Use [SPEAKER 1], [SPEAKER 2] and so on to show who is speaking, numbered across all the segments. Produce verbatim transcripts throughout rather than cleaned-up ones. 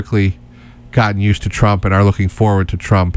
[SPEAKER 1] quickly gotten used to Trump and are looking forward to Trump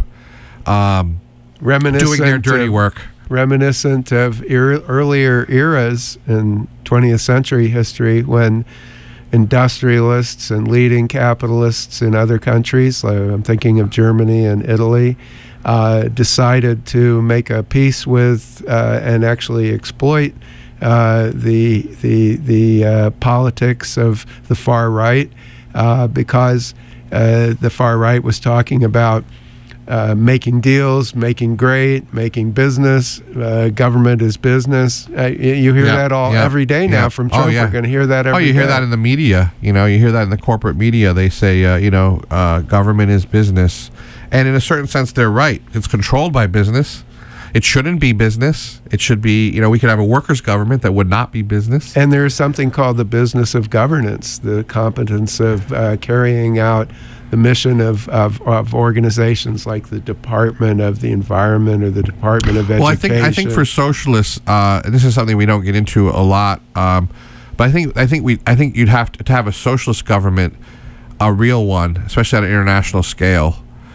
[SPEAKER 1] um, doing their dirty
[SPEAKER 2] of,
[SPEAKER 1] work.
[SPEAKER 2] Reminiscent of er- earlier eras in twentieth century history when industrialists and leading capitalists in other countries, like I'm thinking of Germany and Italy, uh, decided to make a peace with uh, and actually exploit uh, the the the uh, politics of the far right uh, because uh, the far right was talking about Uh, making deals, making great, making business. Uh, government is business. Uh, you hear
[SPEAKER 1] yeah,
[SPEAKER 2] that all
[SPEAKER 1] yeah,
[SPEAKER 2] every day now
[SPEAKER 1] yeah.
[SPEAKER 2] from Trump.
[SPEAKER 1] Oh, yeah.
[SPEAKER 2] We're going to hear that every day.
[SPEAKER 1] Oh, you hear
[SPEAKER 2] day.
[SPEAKER 1] that in the media. You know, you hear that in the corporate media. They say, uh, you know, uh, government is business. And in a certain sense, they're right. It's controlled by business. It shouldn't be business. It should be, you know, we could have a workers' government that would not be business.
[SPEAKER 2] And there's something called the business of governance, the competence of uh, carrying out the mission of, of, of organizations like the Department of the Environment or the Department of Education.
[SPEAKER 1] Well, I think I think for socialists, uh, and this is something we don't get into a lot, um, but I think I think we I think you'd have to, to have a socialist government, a real one, especially at an international scale.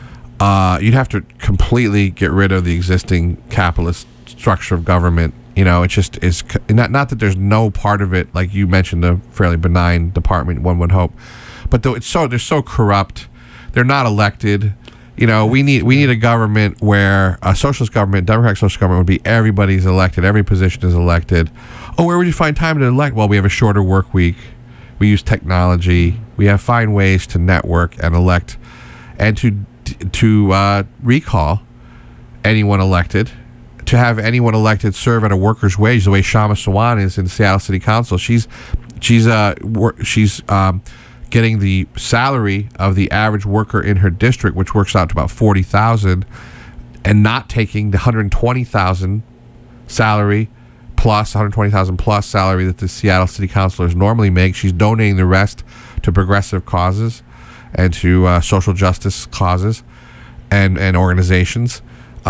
[SPEAKER 1] Uh, you'd have to completely get rid of the existing capitalist structure of government. You know, it just is not not that there's no part of it, like you mentioned, a fairly benign department, one would hope. But though it's so they're so corrupt, they're not elected. You know, we need we need a government where a socialist government, democratic socialist government would be everybody's elected, every position is elected. Oh, where would you find time to elect? Well, we have a shorter work week. We use technology. We have find ways to network and elect, and to to uh, recall anyone elected, to have anyone elected serve at a worker's wage, the way Shama Sawant is in Seattle City Council. She's she's uh she's um. getting the salary of the average worker in her district, which works out to about forty thousand, and not taking the one hundred twenty thousand salary plus one hundred twenty thousand plus salary that the Seattle City Councilors normally make. She's donating the rest to progressive causes and to uh, social justice causes and and organizations.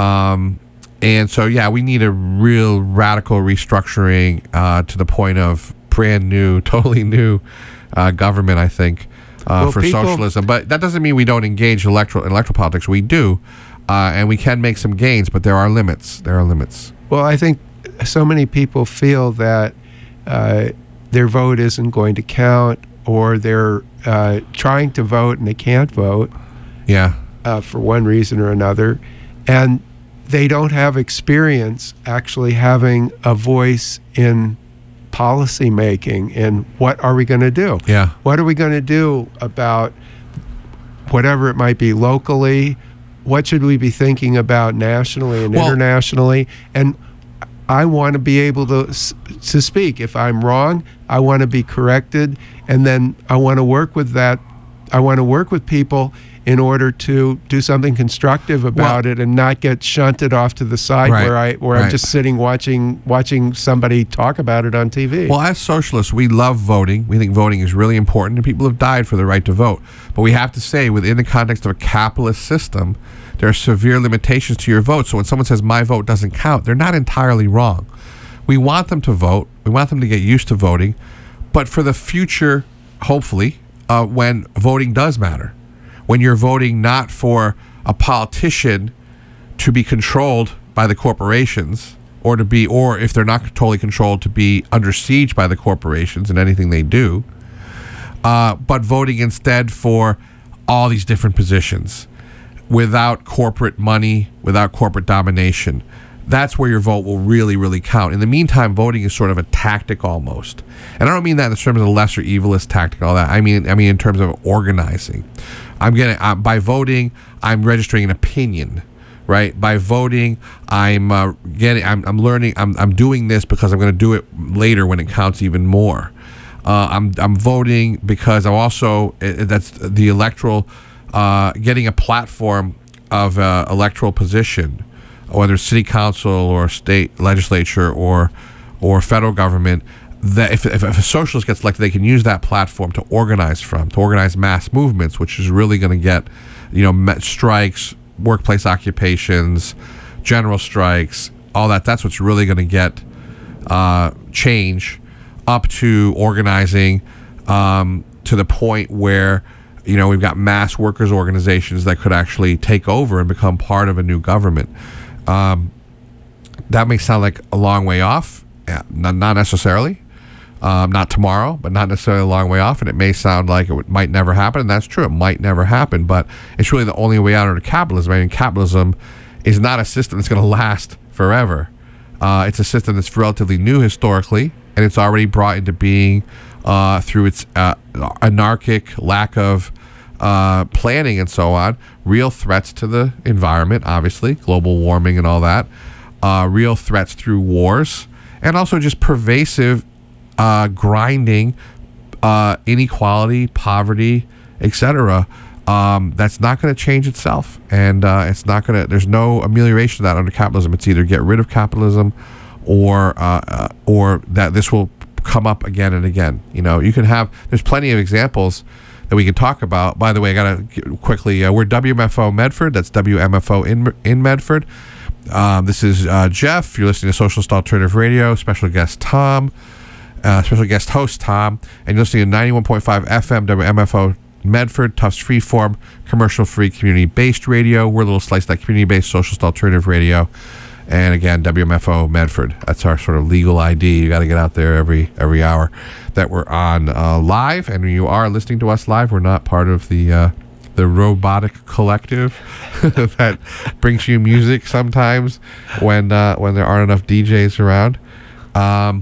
[SPEAKER 1] Um, and so, yeah, we need a real radical restructuring uh, to the point of brand new, totally new Uh, government, I think, uh,
[SPEAKER 2] well,
[SPEAKER 1] for
[SPEAKER 2] people,
[SPEAKER 1] socialism. But that doesn't mean we don't engage electoral electoral politics. We do, uh, and we can make some gains, but there are limits. There are limits.
[SPEAKER 2] Well, I think so many people feel that uh, their vote isn't going to count, or they're uh, trying to vote and they can't vote.
[SPEAKER 1] Yeah.
[SPEAKER 2] Uh, for one reason or another, and they don't have experience actually having a voice in policy making and what are we going to do?
[SPEAKER 1] Yeah.
[SPEAKER 2] What are we going to do about whatever it might be locally? What should we be thinking about nationally and
[SPEAKER 1] well,
[SPEAKER 2] internationally? And I want to be able to to speak. If I'm wrong, I want to be corrected, and then I want to work with that. I want to work with people in order to do something constructive about well, it and not get shunted off to the side
[SPEAKER 1] right,
[SPEAKER 2] where I where
[SPEAKER 1] right.
[SPEAKER 2] I'm just sitting watching watching somebody talk about it on T V.
[SPEAKER 1] Well, as socialists, we love voting. We think voting is really important, and people have died for the right to vote. But we have to say, within the context of a capitalist system, there are severe limitations to your vote. So when someone says my vote doesn't count, they're not entirely wrong. We want them to vote. We want them to get used to voting. But for the future, hopefully, uh, when voting does matter, when you're voting not for a politician to be controlled by the corporations, or to be, or if they're not totally controlled, to be under siege by the corporations in anything they do, uh, but voting instead for all these different positions without corporate money, without corporate domination. That's where your vote will really, really count. In the meantime, voting is sort of a tactic almost. And I don't mean that in terms of the lesser evilist tactic, all that. I mean, I mean in terms of organizing. I'm getting uh, by voting, I'm registering an opinion, right? By voting, I'm uh, getting, I'm, I'm learning, I'm, I'm doing this because I'm going to do it later when it counts even more. Uh, I'm, I'm voting because I'm also uh, that's the electoral, uh, getting a platform of uh, electoral position, whether it's city council or state legislature or or federal government. That if, if, if a socialist gets elected, they can use that platform to organize from, to organize mass movements, which is really going to get, you know, strikes, workplace occupations, general strikes, all that. That's what's really going to get uh, change, up to organizing um, to the point where you know, we've got mass workers organizations that could actually take over and become part of a new government. Um, that may sound like a long way off. Yeah, not, not necessarily. Um, not tomorrow, but not necessarily a long way off. And it may sound like it would, might never happen. And that's true. It might never happen. But it's really the only way out of capitalism. I mean, capitalism is not a system that's going to last forever. Uh, it's a system that's relatively new historically, and it's already brought into being uh, through its uh, anarchic lack of uh, planning and so on, real threats to the environment, obviously, global warming and all that, uh, real threats through wars, and also just pervasive uh, grinding, uh, inequality, poverty, et cetera. Um, that's not going to change itself, and uh, it's not going to. There's no amelioration of that under capitalism. It's either get rid of capitalism, or uh, uh, or that this will come up again and again. You know, you can have. There's plenty of examples that we can talk about. By the way, I got to quickly. Uh, we're W M F O Medford. That's W M F O in in Medford. Um, this is uh, Jeff. You're listening to Socialist Alternative Radio. Special guest Tom. Uh, special guest host Tom, and you're listening to ninety-one point five F M W M F O Medford, Tufts Freeform, commercial-free, community-based radio. We're a little slice that community-based socialist alternative radio. And again, W M F O Medford. That's our sort of legal I D. You got to get out there every every hour that we're on uh, live. And when you are listening to us live, we're not part of the uh, the robotic collective that brings you music sometimes when uh, when there aren't enough D Js around. Um,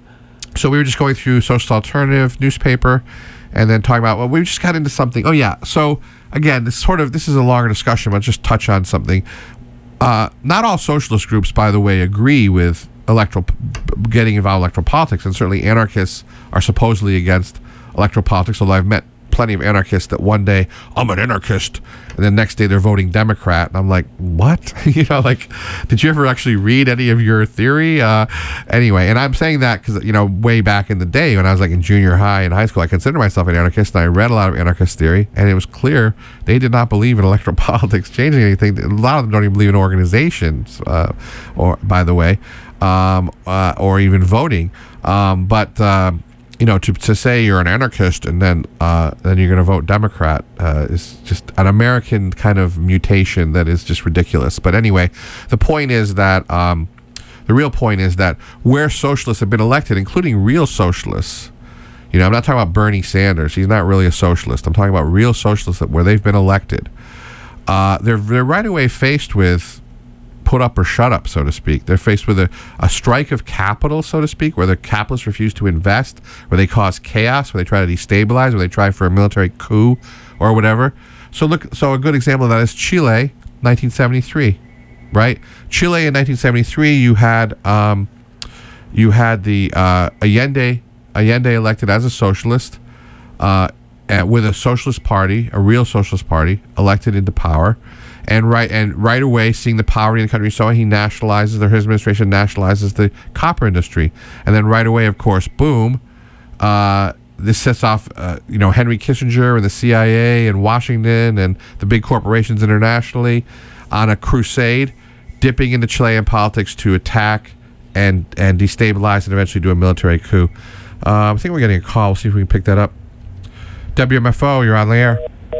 [SPEAKER 1] So we were just going through Social Alternative newspaper, and then talking about, well, we just got into something. Oh yeah. So again, this sort of this is a longer discussion, but just touch on something. Uh, not all socialist groups, by the way, agree with electoral getting involved in electoral politics, and certainly anarchists are supposedly against electoral politics. Although I've met plenty of anarchists that one day I'm an anarchist, and then next day they're voting Democrat, and I'm like, what? You know, like, did you ever actually read any of your theory? Uh, anyway, and I'm saying that because, you know, way back in the day when I was like in junior high and high school, I considered myself an anarchist, and I read a lot of anarchist theory, and it was clear they did not believe in electoral politics changing anything. A lot of them don't even believe in organizations, uh, or by the way, um, uh, or even voting. Um, but uh, you know, to to say you're an anarchist and then uh, then you're going to vote Democrat uh, is just an American kind of mutation that is just ridiculous. But anyway, the point is that um, the real point is that where socialists have been elected, including real socialists, you know, I'm not talking about Bernie Sanders. He's not really a socialist. I'm talking about real socialists that where they've been elected. Uh, they're they're right away faced with put up or shut up, so to speak. They're faced with a, a strike of capital, so to speak, where the capitalists refuse to invest, where they cause chaos, where they try to destabilize, where they try for a military coup or whatever. So look, so a good example of that is Chile, nineteen seventy-three, right? Chile in nineteen seventy-three, you had um, you had the uh, Allende Allende elected as a socialist, uh, at, with a socialist party, a real socialist party, elected into power. And right and right away, seeing the poverty in the country, so he nationalizes, or his administration nationalizes the copper industry. And then right away, of course, boom, uh, this sets off, uh, you know, Henry Kissinger and the C I A and Washington and the big corporations internationally on a crusade, dipping into Chilean politics to attack and and destabilize and eventually do a military coup. Uh, I think we're getting a call. We'll see if we can pick that up. W M F O, you're on the air.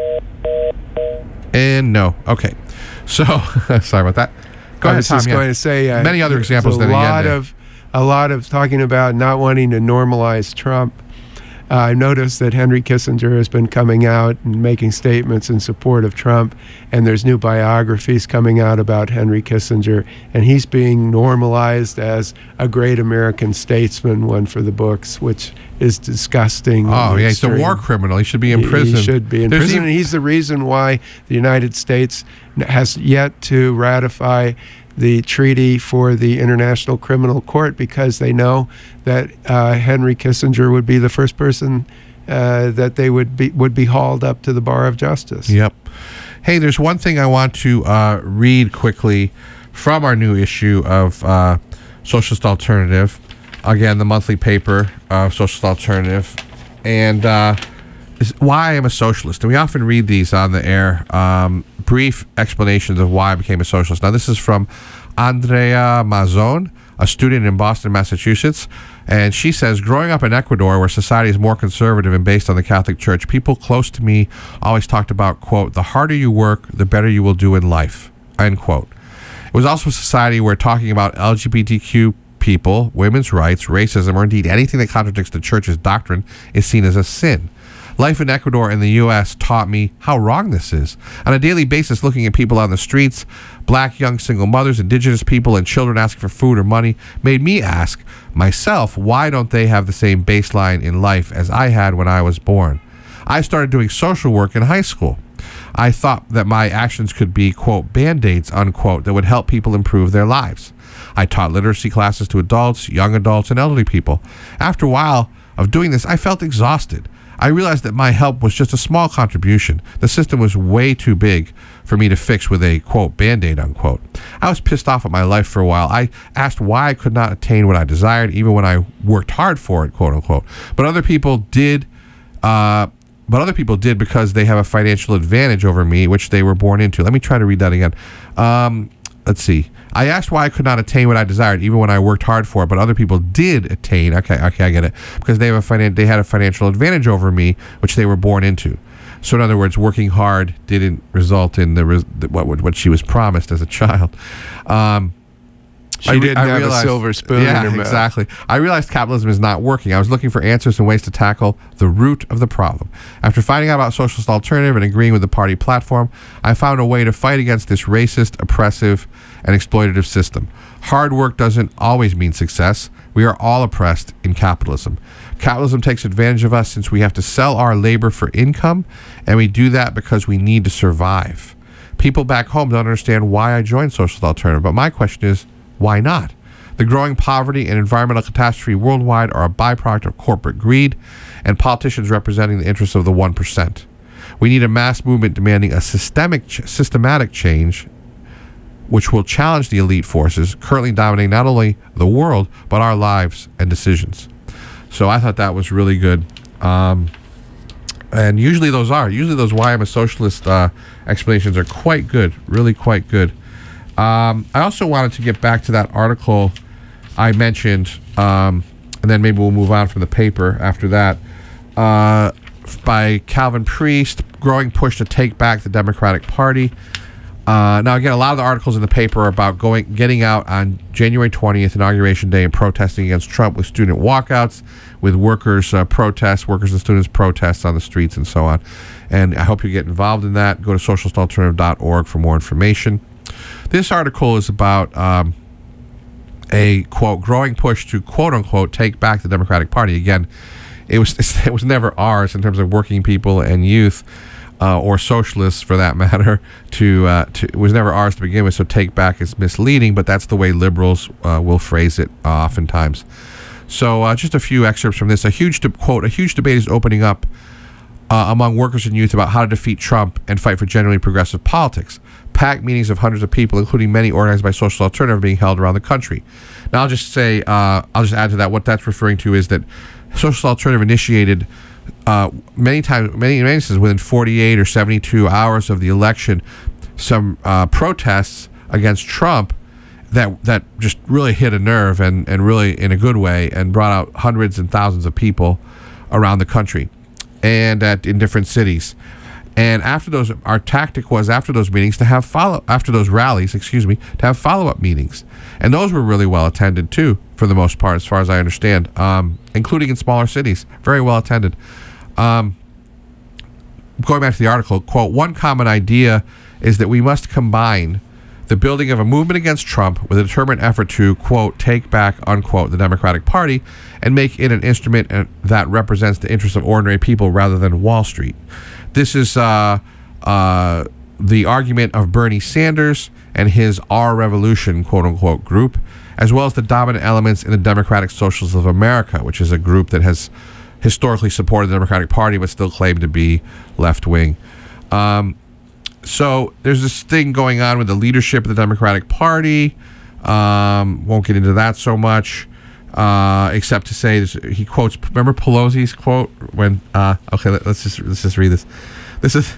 [SPEAKER 1] And no. Okay. So, sorry about that. Go
[SPEAKER 2] I
[SPEAKER 1] ahead,
[SPEAKER 2] was
[SPEAKER 1] Tom.
[SPEAKER 2] just
[SPEAKER 1] yeah.
[SPEAKER 2] going to say uh,
[SPEAKER 1] many other examples
[SPEAKER 2] a
[SPEAKER 1] than
[SPEAKER 2] lot
[SPEAKER 1] Allende.
[SPEAKER 2] of a lot of talking about not wanting to normalize Trump. Uh, I noticed that Henry Kissinger has been coming out and making statements in support of Trump, and there's new biographies coming out about Henry Kissinger, and he's being normalized as a great American statesman, one for the books, which is disgusting.
[SPEAKER 1] Oh, yeah, he's a war criminal. He should be in
[SPEAKER 2] He-
[SPEAKER 1] prison.
[SPEAKER 2] He should be in
[SPEAKER 1] There's
[SPEAKER 2] prison,
[SPEAKER 1] even-
[SPEAKER 2] and he's the reason why the United States has yet to ratify the treaty for the International Criminal Court, because they know that uh, Henry Kissinger would be the first person uh, that they would be would be hauled up to the bar of justice.
[SPEAKER 1] Yep. Hey, there's one thing I want to uh, read quickly from our new issue of uh, Socialist Alternative. Again, the monthly paper of Socialist Alternative. And uh, is why I am a socialist. And we often read these on the air. Um, brief explanations of why I became a socialist. Now, this is from Andrea Mazzone, a student in Boston, Massachusetts. And she says, growing up in Ecuador, where society is more conservative and based on the Catholic Church, people close to me always talked about, quote, the harder you work, the better you will do in life, end quote. It was also a society where talking about L G B T Q people, women's rights, racism, or indeed anything that contradicts the church's doctrine is seen as a sin. Life in Ecuador and the U S taught me how wrong this is. On a daily basis, looking at people on the streets, black young single mothers, indigenous people, and children asking for food or money made me ask myself, why don't they have the same baseline in life as I had when I was born? I started doing social work in high school. I thought that my actions could be, quote, band-aids, unquote, that would help people improve their lives. I taught literacy classes to adults, young adults, and elderly people. After a while of doing this, I felt exhausted. I realized that my help was just a small contribution. The system was way too big for me to fix with a, quote, band-aid, unquote. I was pissed off at my life for a while. I asked why I could not attain what I desired, even when I worked hard for it, quote, unquote. But other people did, uh, but other people did because they have a financial advantage over me, which they were born into. Let me try to read that again. Um, let's see. I asked why I could not attain what I desired, even when I worked hard for it, but other people did attain. Okay, okay, I get it. Because they have a finan- they had a financial advantage over me, which they were born into. So in other words, working hard didn't result in the, res- the what what she was promised as a child. Um,
[SPEAKER 2] She
[SPEAKER 1] I,
[SPEAKER 2] didn't
[SPEAKER 1] I
[SPEAKER 2] have
[SPEAKER 1] realized,
[SPEAKER 2] a silver spoon
[SPEAKER 1] yeah,
[SPEAKER 2] in her mouth.
[SPEAKER 1] exactly. I realized capitalism is not working. I was looking for answers and ways to tackle the root of the problem. After finding out about Socialist Alternative and agreeing with the party platform, I found a way to fight against this racist, oppressive, and exploitative system. Hard work doesn't always mean success. We are all oppressed in capitalism. Capitalism takes advantage of us since we have to sell our labor for income, and we do that because we need to survive. People back home don't understand why I joined Socialist Alternative, but my question is, why not? The growing poverty and environmental catastrophe worldwide are a byproduct of corporate greed and politicians representing the interests of the one percent. We need a mass movement demanding a systemic, ch- systematic change which will challenge the elite forces currently dominating not only the world, but our lives and decisions. So I thought that was really good. Um, and usually those are. Usually those why I'm a socialist uh, explanations are quite good, really quite good. Um, I also wanted to get back to that article I mentioned, um, and then maybe we'll move on from the paper after that, uh, by Calvin Priest, Growing Push to Take Back the Democratic Party. Uh, now, again, a lot of the articles in the paper are about going, getting out on January twentieth, Inauguration Day, and protesting against Trump with student walkouts, with workers' uh, protests, workers and students protests on the streets, and so on. And I hope you get involved in that. Go to socialist alternative dot org for more information. This article is about um, a, quote, growing push to, quote, unquote, take back the Democratic Party. Again, it was it was never ours in terms of working people and youth, uh, or socialists for that matter, to, uh, to it was never ours to begin with, so take back is misleading, but that's the way liberals uh, will phrase it uh, oftentimes. So uh, just a few excerpts from this. A huge, de- quote, a huge debate is opening up uh, among workers and youth about how to defeat Trump and fight for genuinely progressive politics. Packed meetings of hundreds of people, including many organized by Social Alternative, being held around the country. Now, I'll just say, uh, I'll just add to that, what that's referring to is that Social Alternative initiated uh, many times, many, many instances, within forty-eight or seventy-two hours of the election, some uh, protests against Trump that that just really hit a nerve and, and really in a good way, and brought out hundreds and thousands of people around the country and at in different cities. And after those, our tactic was after those meetings to have follow, after those rallies, excuse me, to have follow-up meetings. And those were really well attended too, for the most part, as far as I understand, um, including in smaller cities, very well attended. Um, going back to the article, quote, one common idea is that we must combine the building of a movement against Trump with a determined effort to, quote, take back, unquote, the Democratic Party and make it an instrument that represents the interests of ordinary people rather than Wall Street. This is uh, uh, the argument of Bernie Sanders and his Our Revolution, quote-unquote, group, as well as the dominant elements in the Democratic Socialists of America, which is a group that has historically supported the Democratic Party but still claimed to be left-wing. Um, so there's this thing going on with the leadership of the Democratic Party. Um, won't get into that so much. Uh, except to say this, he quotes. Remember Pelosi's quote when? Uh, okay, let, let's just let's just read this. This is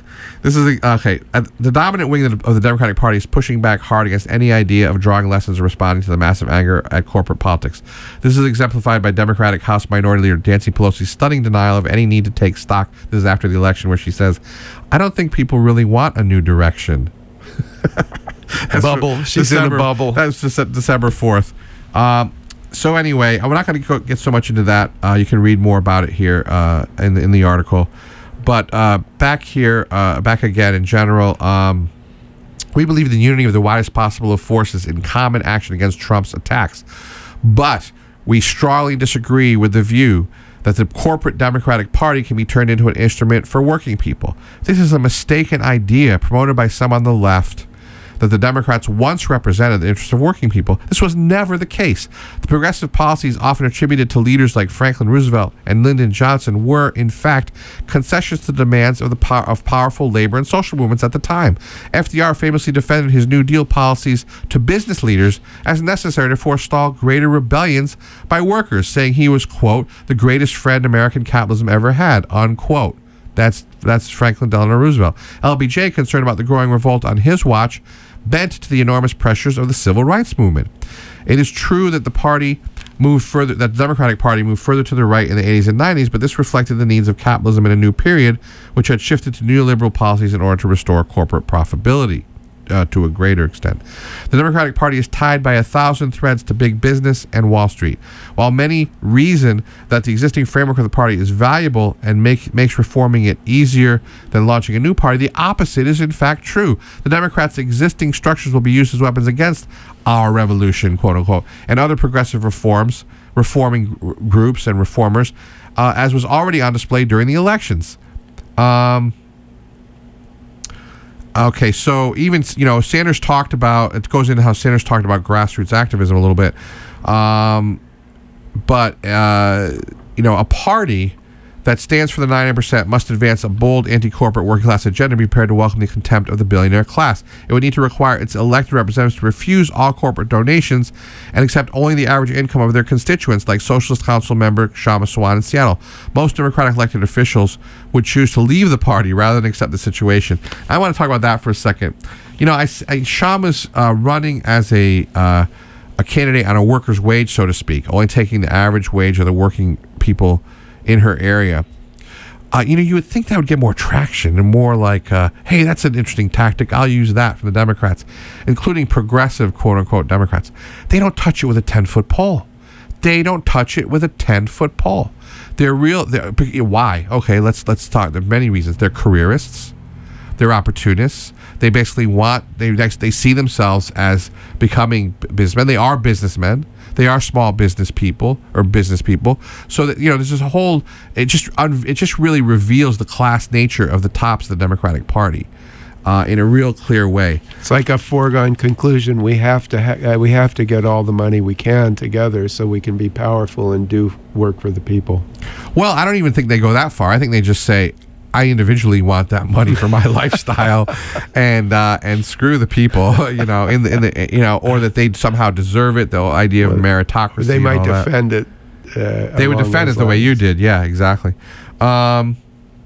[SPEAKER 1] This is the, okay. Uh, the dominant wing of the, of the Democratic Party is pushing back hard against any idea of drawing lessons or responding to the massive anger at corporate politics. This is exemplified by Democratic House Minority Leader Nancy Pelosi's stunning denial of any need to take stock. This is after the election, where she says, "I don't think people really want a new direction."
[SPEAKER 2] Bubble. She's in a bubble.
[SPEAKER 1] That's December fourth. Um, so anyway, I'm not going to get so much into that. Uh, you can read more about it here uh, in, in the article. But uh, back here, uh, back again in general, um, we believe in the unity of the widest possible of forces in common action against Trump's attacks. But we strongly disagree with the view that the corporate Democratic Party can be turned into an instrument for working people. This is a mistaken idea promoted by some on the left, that the Democrats once represented the interests of working people. This was never the case. The progressive policies often attributed to leaders like Franklin Roosevelt and Lyndon Johnson were, in fact, concessions to the demands of the power of powerful labor and social movements at the time. F D R famously defended his New Deal policies to business leaders as necessary to forestall greater rebellions by workers, saying he was, quote, the greatest friend American capitalism ever had, unquote. That's that's Franklin Delano Roosevelt. L B J, concerned about the growing revolt on his watch, bent to the enormous pressures of the civil rights movement. It is true that the party moved further, that the Democratic Party moved further to the right in the eighties and nineties, but this reflected the needs of capitalism in a new period, which had shifted to neoliberal policies in order to restore corporate profitability. Uh, to a greater extent. The Democratic Party is tied by a thousand threads to big business and Wall Street. While many reason that the existing framework of the party is valuable and make, makes reforming it easier than launching a new party, the opposite is in fact true. The Democrats' existing structures will be used as weapons against our revolution, quote unquote, and other progressive reforms, reforming r- groups and reformers, uh, as was already on display during the elections. Um... Okay, so even, you know, Sanders talked about, it goes into how Sanders talked about grassroots activism a little bit. Um, but, uh, you know, a party that stands for the ninety-nine percent must advance a bold anti-corporate working class agenda and be prepared to welcome the contempt of the billionaire class. It would need to require its elected representatives to refuse all corporate donations and accept only the average income of their constituents, like Socialist Council member Shama Sawant in Seattle. Most Democratic elected officials would choose to leave the party rather than accept the situation. I want to talk about that for a second. You know, I, I, Shama's uh, running as a uh, a candidate on a worker's wage, so to speak, only taking the average wage of the working people in her area. Uh, you know, you would think that would get more traction and more like, uh, hey, that's an interesting tactic. I'll use that from the Democrats, including progressive, quote-unquote, Democrats. They don't touch it with a ten-foot pole. They don't touch it with a ten-foot pole. They're real. They're, why? Okay, let's let's talk. There are many reasons. They're careerists. They're opportunists. They basically want, they they see themselves as becoming businessmen. They are businessmen. They are small business people or business people. So that, you know, there's this whole, it just it just really reveals the class nature of the tops of the Democratic Party uh, in a real clear way.
[SPEAKER 2] It's like a foregone conclusion. We have to ha- uh, we have to get all the money we can together so we can be powerful and do work for the people.
[SPEAKER 1] Well, I don't even think they go that far. I think they just say, I individually want that money for my lifestyle, and uh, and screw the people, you know, in the in the you know, or that they somehow deserve it. The idea of meritocracy.
[SPEAKER 2] They might
[SPEAKER 1] and all
[SPEAKER 2] defend
[SPEAKER 1] that.
[SPEAKER 2] it. Uh,
[SPEAKER 1] they would defend it the
[SPEAKER 2] lines.
[SPEAKER 1] way you did. Yeah, exactly. Um,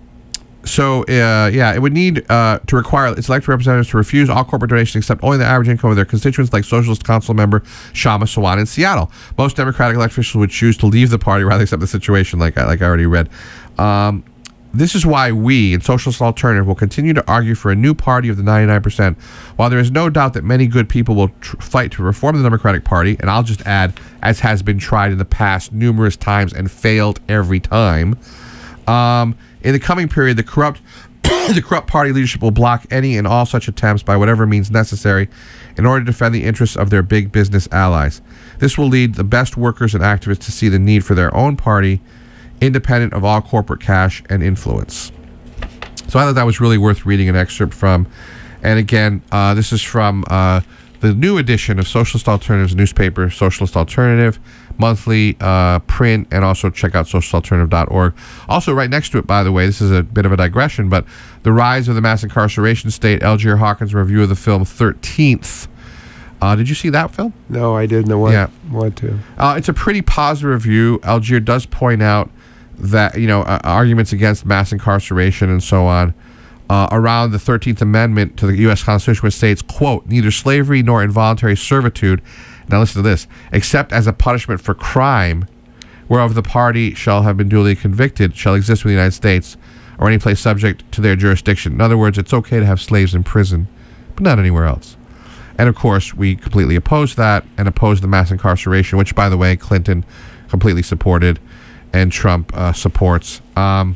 [SPEAKER 1] so uh, yeah, it would need uh, to require its elected representatives to refuse all corporate donations except only the average income of their constituents, like Socialist Council member Shama Sawant in Seattle. Most Democratic elected officials would choose to leave the party rather than accept the situation, like I, like I already read. Um, This is why we, in Socialist Alternative, will continue to argue for a new party of the ninety-nine percent. While there is no doubt that many good people will tr- fight to reform the Democratic Party, and I'll just add, as has been tried in the past numerous times and failed every time, um, in the coming period, the corrupt the corrupt party leadership will block any and all such attempts by whatever means necessary in order to defend the interests of their big business allies. This will lead the best workers and activists to see the need for their own party, independent of all corporate cash and influence. So I thought that was really worth reading an excerpt from. And again, uh, this is from uh, the new edition of Socialist Alternative's newspaper, Socialist Alternative, monthly uh, print, and also check out socialist alternative dot org. Also, right next to it, by the way, this is a bit of a digression, but The Rise of the Mass Incarceration State, Algier Hawkins' review of the film thirteenth. Uh, did you see that film?
[SPEAKER 2] No, I didn't want,
[SPEAKER 1] yeah.
[SPEAKER 2] want to.
[SPEAKER 1] Uh, it's a pretty positive review. Algier does point out that, you know, uh, arguments against mass incarceration and so on uh, around the thirteenth Amendment to the U S Constitution, which states, quote, neither slavery nor involuntary servitude, now listen to this, except as a punishment for crime, whereof the party shall have been duly convicted, shall exist within the United States, or any place subject to their jurisdiction. In other words, it's okay to have slaves in prison, but not anywhere else. And of course, we completely oppose that and oppose the mass incarceration, which, by the way, Clinton completely supported and Trump uh, supports. Um,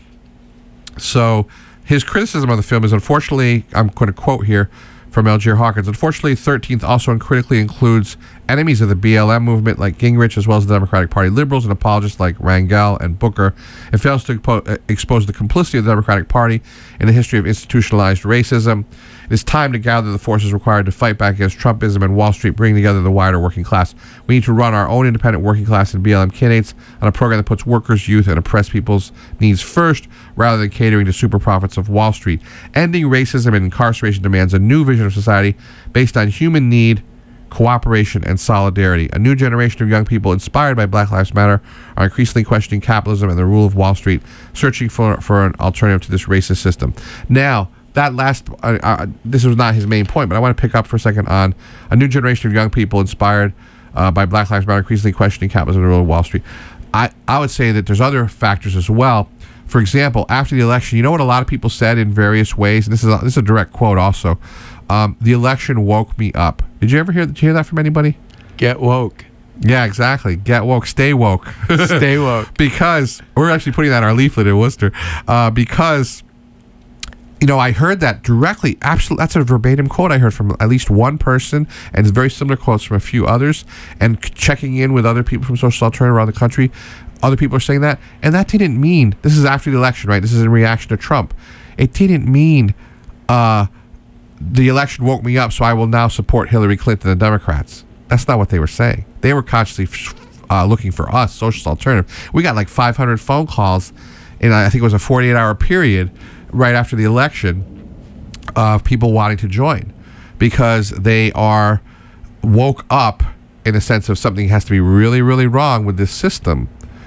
[SPEAKER 1] so his criticism of the film is, unfortunately, I'm going to quote here from Algier Hawkins, unfortunately, thirteenth also uncritically includes enemies of the B L M movement like Gingrich, as well as the Democratic Party liberals, and apologists like Rangel and Booker. It fails to expo- expose the complicity of the Democratic Party in the history of institutionalized racism. It is time to gather the forces required to fight back against Trumpism and Wall Street, bringing together the wider working class. We need to run our own independent working class and B L M candidates on a program that puts workers, youth, and oppressed people's needs first, rather than catering to super profits of Wall Street. Ending racism and incarceration demands a new vision of society based on human need, cooperation, and solidarity. A new generation of young people inspired by Black Lives Matter are increasingly questioning capitalism and the rule of Wall Street, searching for, for an alternative to this racist system. Now, that last, uh, uh, this was not his main point, but I want to pick up for a second on a new generation of young people inspired uh, by Black Lives Matter, increasingly questioning capitalism and the rule of Wall Street. I, I would say that there's other factors as well. For example, after the election, you know what a lot of people said in various ways, and this is a, this is a direct quote also, um, the election woke me up. Did you ever hear, did you hear that from anybody?
[SPEAKER 2] Get woke.
[SPEAKER 1] Yeah, exactly. Get woke. Stay woke.
[SPEAKER 2] Stay woke.
[SPEAKER 1] Because, we're actually putting that in our leaflet in Worcester, uh, because, you know, I heard that directly. Absolutely, that's a verbatim quote I heard from at least one person, and very similar quotes from a few others, and checking in with other people from Social Alternative around the country. Other people are saying that, and that didn't mean, this is after the election, right? This is in reaction to Trump. It didn't mean uh, the election woke me up, so I will now support Hillary Clinton and the Democrats. That's not what they were saying. They were consciously uh, looking for us, Social Alternative. We got like five hundred phone calls in, I think it was a forty-eight hour period right after the election of people wanting to join because they are woke up in the sense of something has to be really, really wrong with this system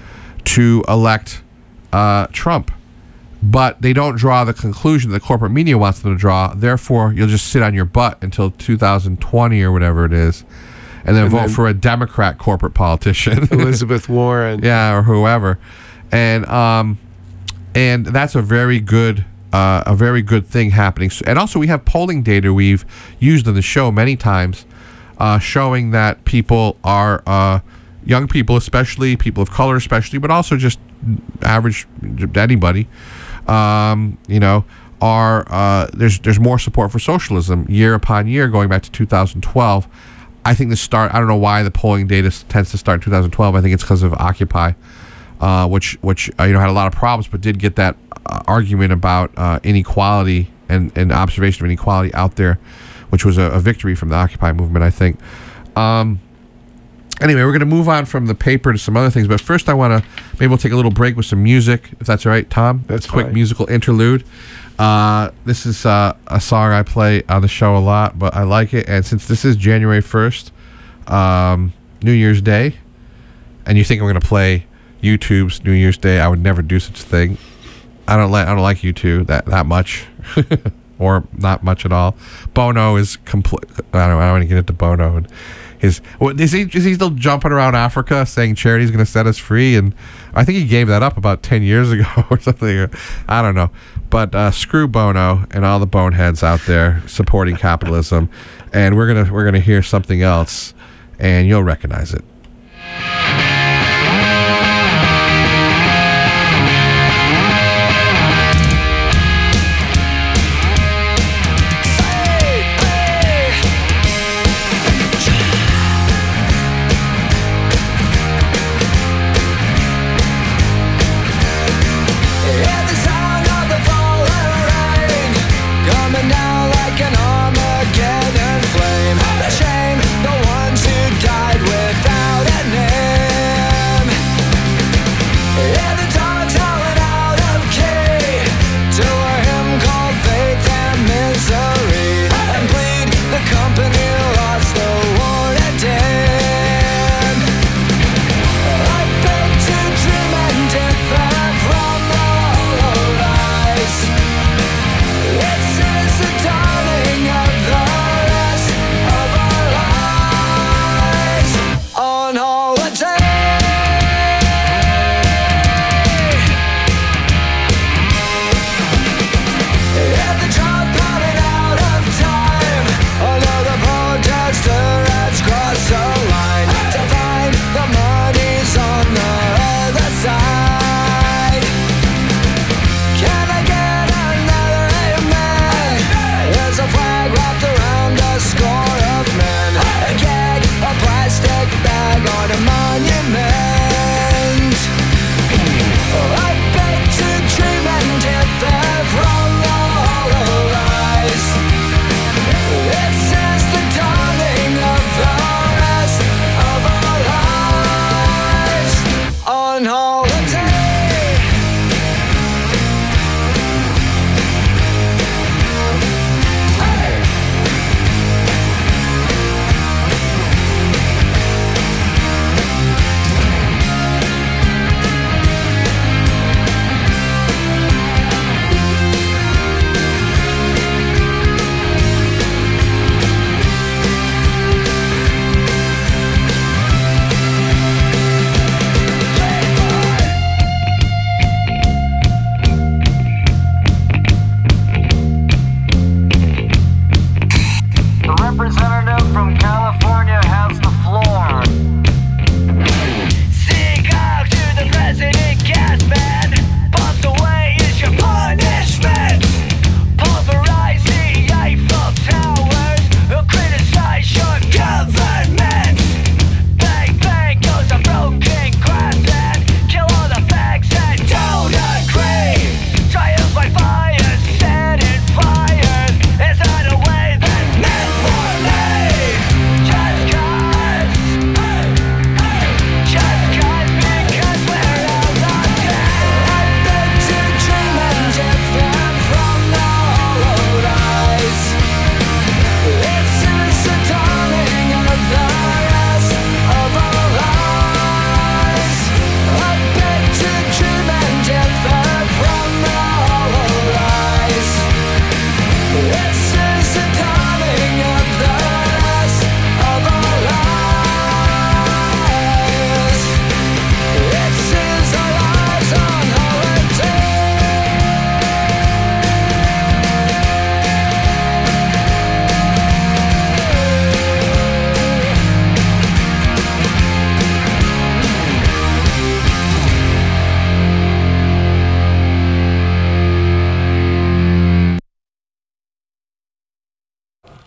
[SPEAKER 1] to elect uh, Trump. But they don't draw the conclusion that the corporate media wants them to draw. Therefore, you'll just sit on your butt until two thousand twenty or whatever it is, and then and vote then for a Democrat corporate politician.
[SPEAKER 2] Elizabeth Warren.
[SPEAKER 1] Yeah, or whoever. And um, and that's a very good uh, a very good thing happening. And also, we have polling data we've used on the show many times uh, showing that people are... Uh, young people especially, people of color especially, but also just average anybody, um, you know, are uh, there's there's more support for socialism year upon year going back to two thousand twelve. I think the start, I don't know why the polling data tends to start in two thousand twelve. I think it's because of Occupy, uh, which which uh, you know had a lot of problems, but did get that uh, argument about uh, inequality and, and observation of inequality out there, which was a, a victory from the Occupy movement, I think. Um, Anyway, we're going to move on from the paper to some other things, but first I want to, maybe we'll take a little break with some music, if that's all right, Tom?
[SPEAKER 2] That's
[SPEAKER 1] quick
[SPEAKER 2] fine.
[SPEAKER 1] Musical interlude. Uh, this is uh, a song I play on the show a lot, but I like it, and since this is January first, um, New Year's Day, and you think I'm going to play YouTube's New Year's Day, I would never do such a thing. I don't like I don't like U two that, that much, or not much at all. Bono is complete. I don't, I don't want to get into Bono and his. What, is he is he still jumping around Africa saying charity's going to set us free? And I think he gave that up about ten years ago or something. I don't know. But uh, screw Bono and all the boneheads out there supporting capitalism. And we're gonna we're gonna hear something else, and you'll recognize it.
[SPEAKER 3] It's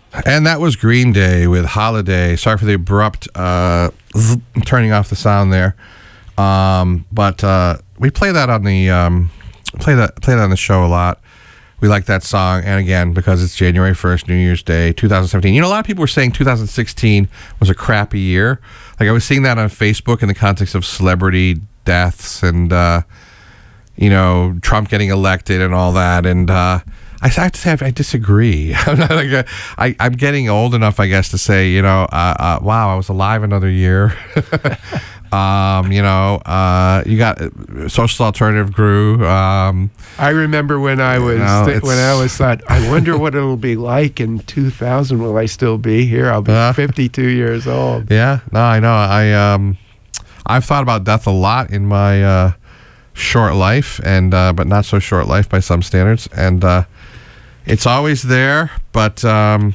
[SPEAKER 1] And that was Green Day with Holiday. Sorry for the abrupt uh, zzz, turning off the sound there. Um, but uh, we play that on the um, play that play that on the show a lot. We like that song, and again, because it's January first, New Year's Day, two thousand seventeen. You know, a lot of people were saying two thousand sixteen was a crappy year. Like, I was seeing that on Facebook in the context of celebrity deaths and, uh, you know, Trump getting elected and all that. And uh, I have to say, I disagree. I'm not like a, I, I'm getting old enough, I guess, to say, you know, uh, uh, wow, I was alive another year. Um, you know, uh, you got uh, Social Alternative grew. Um,
[SPEAKER 2] I remember when I was
[SPEAKER 1] you know,
[SPEAKER 2] th- when I was thought, I wonder what it'll be like in two thousand. Will I still be here? I'll be
[SPEAKER 1] uh,
[SPEAKER 2] fifty-two years old.
[SPEAKER 1] Yeah, no, I know. I um, I've thought about death a lot in my uh, short life, and uh, but not so short life by some standards, and uh, it's always there. But um,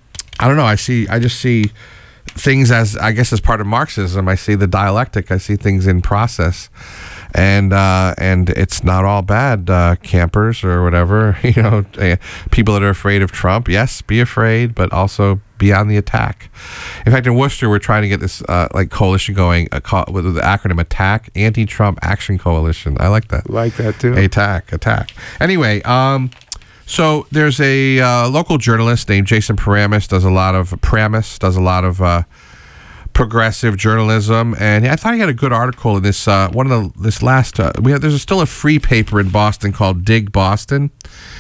[SPEAKER 1] I don't know. I see. I just see things as, I guess, as part of Marxism. I see the dialectic. I see things in process, and uh, and it's not all bad. Uh, campers or whatever, you know, uh, people that are afraid of Trump. Yes, be afraid, but also be on the attack. In fact, in Worcester, we're trying to get this uh, like coalition going uh, co- with the acronym ATTACK, Anti-Trump Action Coalition. I like that.
[SPEAKER 2] Like that too.
[SPEAKER 1] ATTACK, attack. Anyway, um. So there's a uh, local journalist named Jason Paramus, does a lot of Paramus, does a lot of uh, progressive journalism, and I thought he had a good article in this uh, one of the this last. Uh, we have, there's still a free paper in Boston called Dig Boston,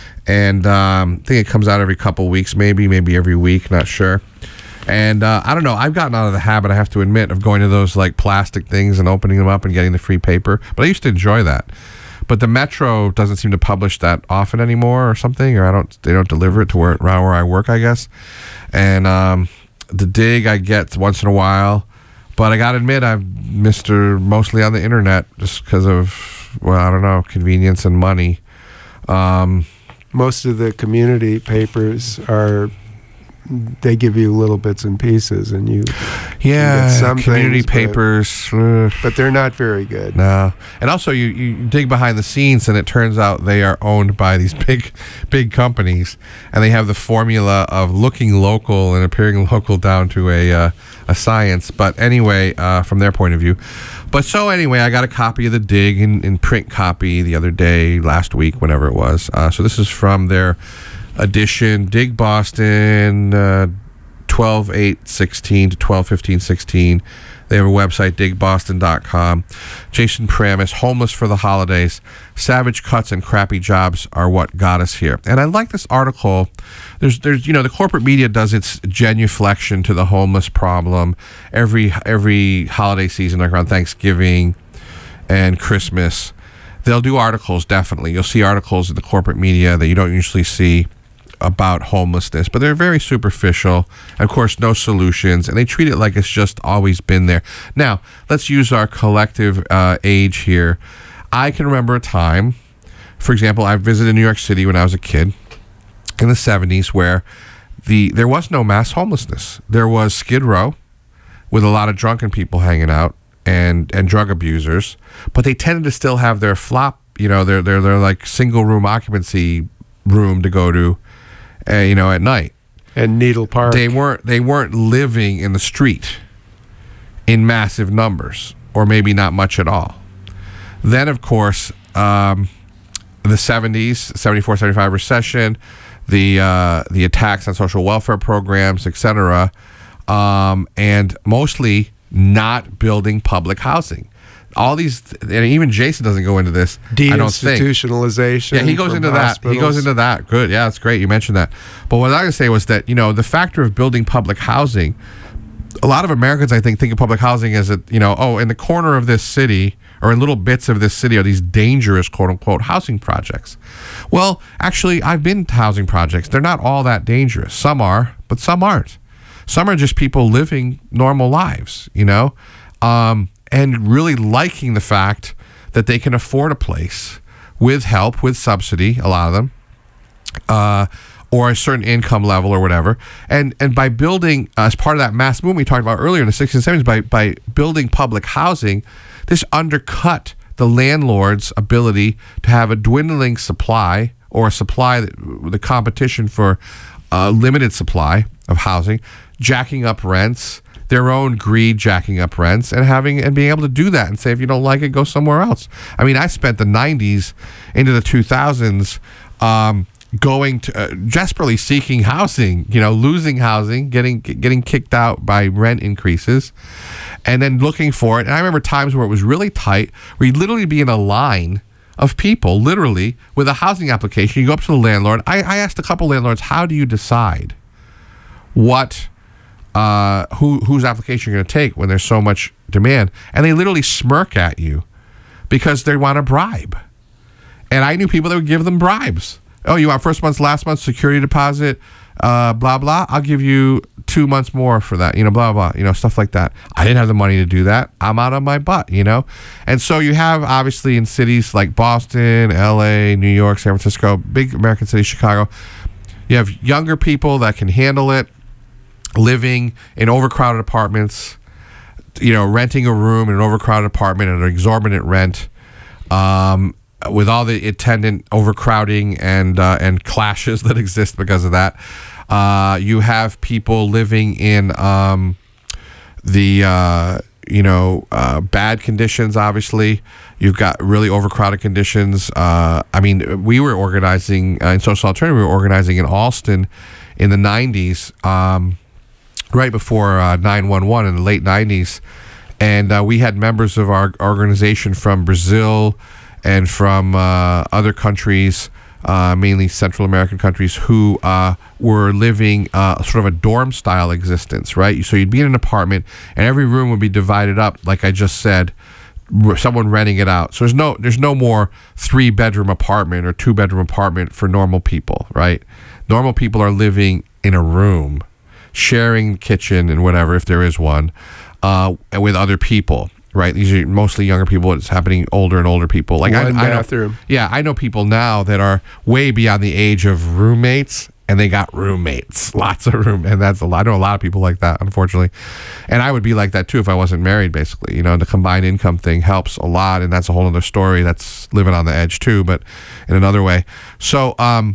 [SPEAKER 1] and um, I think it comes out every couple weeks, maybe maybe every week, not sure. And uh, I don't know. I've gotten out of the habit, I have to admit, of going to those like plastic things and opening them up and getting the free paper. But I used to enjoy that. But the Metro doesn't seem to publish that often anymore, or something, or I don't. They don't deliver it to where around where I work, I guess. And um, the Dig I get once in a while, but I gotta admit I've missed her mostly on the internet just because of, well, I don't know, convenience and money. Um,
[SPEAKER 2] Most of the community papers are, they give you little bits and pieces, and you
[SPEAKER 1] yeah,
[SPEAKER 2] get some
[SPEAKER 1] community
[SPEAKER 2] things,
[SPEAKER 1] papers,
[SPEAKER 2] but,
[SPEAKER 1] uh,
[SPEAKER 2] but they're not very good.
[SPEAKER 1] no. And also, you, you dig behind the scenes, and it turns out they are owned by these big, big companies, and they have the formula of looking local and appearing local down to a uh, a science. But anyway, uh, from their point of view. But so anyway, I got a copy of the Dig in, in print copy the other day, last week, whenever it was. Uh, so this is from their edition, Dig Boston, uh, twelve eight sixteen to twelve fifteen sixteen. They have a website, dig boston dot com. Jason Paramus, homeless for the holidays. Savage cuts and crappy jobs are what got us here. And I like this article. There's, there's, you know, the corporate media does its genuflection to the homeless problem every every holiday season, like around Thanksgiving and Christmas. They'll do articles, definitely. You'll see articles in the corporate media that you don't usually see about homelessness, but they're very superficial. Of course, no solutions, and they treat it like it's just always been there. Now, let's use our collective uh, age here. I can remember a time, for example, I visited New York City when I was a kid in the seventies, where the there was no mass homelessness. There was Skid Row with a lot of drunken people hanging out and and drug abusers, but they tended to still have their flop, you know, their their their like single room occupancy room to go to, uh, you know, at night.
[SPEAKER 2] And Needle Park.
[SPEAKER 1] They weren't they weren't living in the street in massive numbers, or maybe not much at all. Then, of course, um, the seventies, seventy-four, seventy-five recession, the uh, the attacks on social welfare programs, et cetera, um, and mostly not building public housing. All these, and even Jason doesn't go into this, I don't think.
[SPEAKER 2] Deinstitutionalization.
[SPEAKER 1] Yeah, he goes into
[SPEAKER 2] hospitals.
[SPEAKER 1] that. He goes into that. Good. Yeah, that's great. You mentioned that. But what I was going to say was that, you know, the factor of building public housing, a lot of Americans, I think, think of public housing as, a, you know, oh, in the corner of this city or in little bits of this city are these dangerous, quote unquote, housing projects. Well, actually, I've been to housing projects. They're not all that dangerous. Some are, but some aren't. Some are just people living normal lives, you know, um, and really liking the fact that they can afford a place with help, with subsidy, a lot of them, uh, or a certain income level or whatever. And and by building, uh, as part of that mass movement we talked about earlier in the sixties and seventies, by, by building public housing, this undercut the landlord's ability to have a dwindling supply, or a supply, that the competition for uh, limited supply of housing, jacking up rents, their own greed jacking up rents, and having and being able to do that and say, if you don't like it, go somewhere else. I mean, I spent the nineties into the two thousands um, going to uh, desperately seeking housing, you know, losing housing, getting getting kicked out by rent increases, and then looking for it. And I remember times where it was really tight, where you'd literally be in a line of people, literally, with a housing application. You go up to the landlord. I, I asked a couple landlords, how do you decide what, uh, who whose application you're going to take when there's so much demand? And they literally smirk at you because they want a bribe. And I knew people that would give them bribes. Oh, you want first month's, last month's security deposit, uh, blah, blah. I'll give you two months more for that, you know, blah, blah, you know, stuff like that. I didn't have the money to do that. I'm out of my butt, you know. And so you have, obviously, in cities like Boston, L A, New York, San Francisco, big American cities, Chicago, you have younger people that can handle it, living in overcrowded apartments, you know, renting a room in an overcrowded apartment at an exorbitant rent, um, with all the attendant overcrowding and uh, and clashes that exist because of that. Uh, you have people living in um, the uh, you know uh, bad conditions. Obviously, you've got really overcrowded conditions. Uh, I mean, we were organizing uh, in Social Alternative. We were organizing in Alston in the nineties, um, right before uh, nine one one in the late nineties, and uh, we had members of our organization from Brazil and from uh, other countries, uh, mainly Central American countries, who uh, were living uh, sort of a dorm-style existence, right? So you'd be in an apartment, and every room would be divided up, like I just said, someone renting it out. So there's no there's no more three-bedroom apartment or two-bedroom apartment for normal people, right? Normal people are living in a room, sharing kitchen and whatever, if there is one, uh, with other people. Right, these are mostly younger people. It's happening older and older people. Like
[SPEAKER 2] One
[SPEAKER 1] I, I
[SPEAKER 2] bathroom.
[SPEAKER 1] know, yeah, I know people now that are way beyond the age of roommates, and they got roommates, lots of room, and that's a lot. I know a lot of people like that, unfortunately, and I would be like that too if I wasn't married. Basically, you know, the combined income thing helps a lot, and that's a whole other story. That's living on the edge too, but in another way. So, um,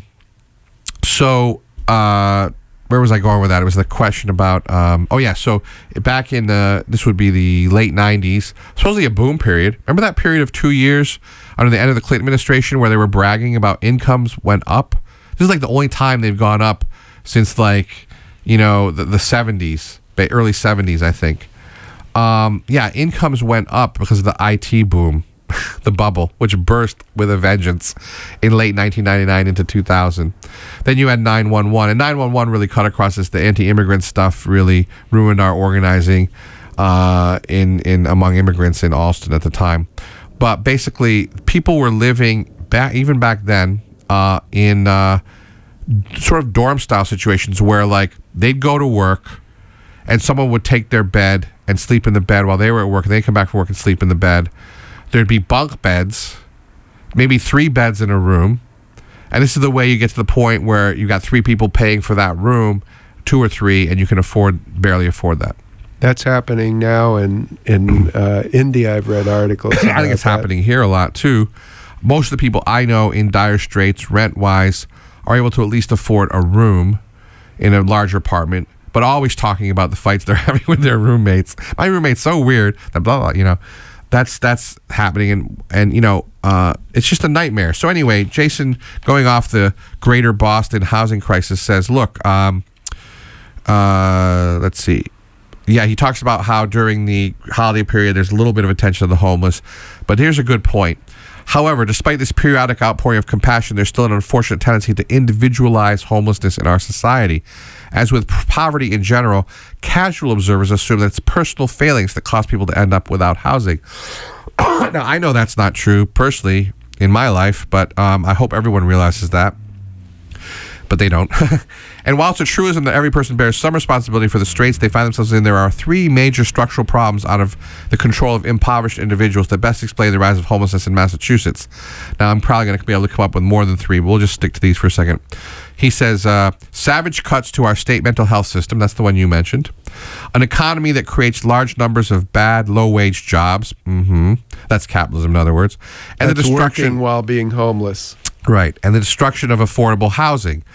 [SPEAKER 1] so. Uh, Where was I going with that? It was the question about, um, oh yeah, so back in the, this would be the late nineties, supposedly a boom period. Remember that period of two years under the end of the Clinton administration where they were bragging about incomes went up? This is like the only time they've gone up since like, you know, the, the seventies, early seventies, I think. Um, yeah, incomes went up because of the I T boom, the bubble, which burst with a vengeance in late nineteen ninety-nine into two thousand. Then you had nine one one, and nine one one really cut across this. The anti-immigrant stuff really ruined our organizing uh, in in among immigrants in Alston at the time. But basically, people were living back even back then uh, in uh, sort of dorm style situations where like they'd go to work and someone would take their bed and sleep in the bed while they were at work, and they'd come back from work and sleep in the bed. There'd be bunk beds, maybe three beds in a room. And this is the way you get to the point where you got three people paying for that room, two or three, and you can afford barely afford that.
[SPEAKER 2] That's happening now in in uh, India. I've read articles.
[SPEAKER 1] I think it's
[SPEAKER 2] that.
[SPEAKER 1] happening here a lot too. Most of the people I know in dire straits, rent-wise, are able to at least afford a room in a larger apartment, but always talking about the fights they're having with their roommates. My roommate's so weird. That blah blah. You know. That's that's happening, and and you know uh, it's just a nightmare. So anyway, Jason, going off the greater Boston housing crisis, says, look, um, uh, let's see, yeah, he talks about how during the holiday period there's a little bit of attention to the homeless, but here's a good point. However, despite this periodic outpouring of compassion, there's still an unfortunate tendency to individualize homelessness in our society. As with poverty in general, casual observers assume that it's personal failings that cause people to end up without housing. Now, I know that's not true personally in my life, but um, I hope everyone realizes that. But they don't. And while it's a truism that every person bears some responsibility for the straits they find themselves in, there are three major structural problems out of the control of impoverished individuals that best explain the rise of homelessness in Massachusetts. Now, I'm probably going to be able to come up with more than three, but we'll just stick to these for a second. He says, uh, savage cuts to our state mental health system. That's the one you mentioned. An economy that creates large numbers of bad, low-wage jobs. Mm-hmm. That's capitalism, in other words. And
[SPEAKER 2] That's
[SPEAKER 1] the destruction
[SPEAKER 2] working while being homeless.
[SPEAKER 1] Right, and the destruction of affordable housing.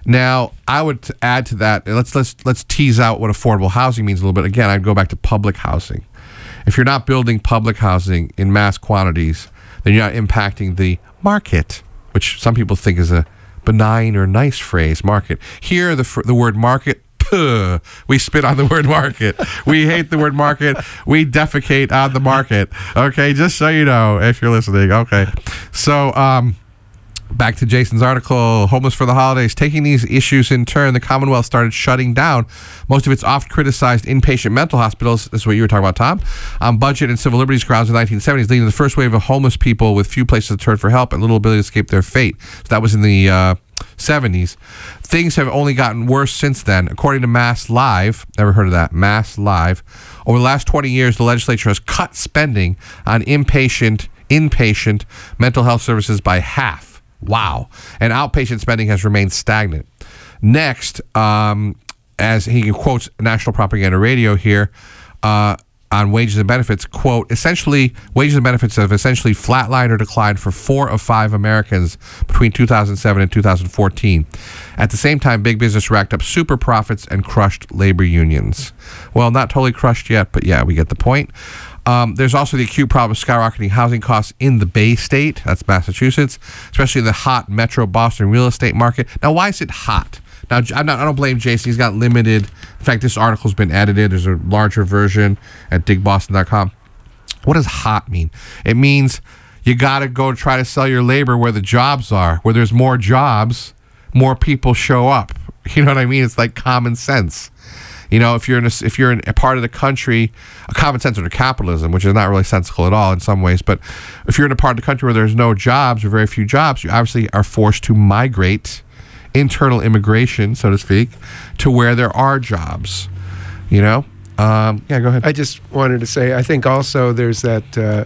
[SPEAKER 1] Now, I would t- add to that. Let's let's let's tease out what affordable housing means a little bit. Again, I'd go back to public housing. If you're not building public housing in mass quantities, then you're not impacting the market, which some people think is a benign or nice phrase, market. Here, the fr- the word market, puh, we spit on the word market. We hate the word market. We defecate on the market. Okay, just so you know, if you're listening. Okay, so um, back to Jason's article, Homeless for the Holidays. Taking these issues in turn, the Commonwealth started shutting down most of its oft-criticized inpatient mental hospitals, this is what you were talking about, Tom, on budget and civil liberties grounds in the nineteen seventies, leading to the first wave of homeless people with few places to turn for help and little ability to escape their fate. So that was in the uh, seventies. Things have only gotten worse since then. According to Mass Live, never heard of that, Mass Live, over the last twenty years, the legislature has cut spending on inpatient, inpatient mental health services by half. Wow. And outpatient spending has remained stagnant. Next, um, as he quotes National Propaganda Radio here, uh, on wages and benefits, quote, essentially, wages and benefits have essentially flatlined or declined for four of five Americans between two thousand seven and two thousand fourteen. At the same time, big business racked up super profits and crushed labor unions. Well, not totally crushed yet, but yeah, we get the point. Um, there's also the acute problem of skyrocketing housing costs in the Bay State, that's Massachusetts, especially in the hot metro Boston real estate market. Now, why is it hot? Now, I'm not, I don't blame Jason. He's got limited. In fact, this article's been edited. There's a larger version at dig boston dot com. What does hot mean? It means you got to go try to sell your labor where the jobs are. Where there's more jobs, more people show up. You know what I mean? It's like common sense. You know, if you're in a, if you're in a part of the country, a common sense under capitalism, which is not really sensical at all in some ways, but if you're in a part of the country where there's no jobs or very few jobs, you obviously are forced to migrate, internal immigration, so to speak, to where there are jobs. You know? Um, yeah, go ahead.
[SPEAKER 2] I just wanted to say, I think also there's that uh,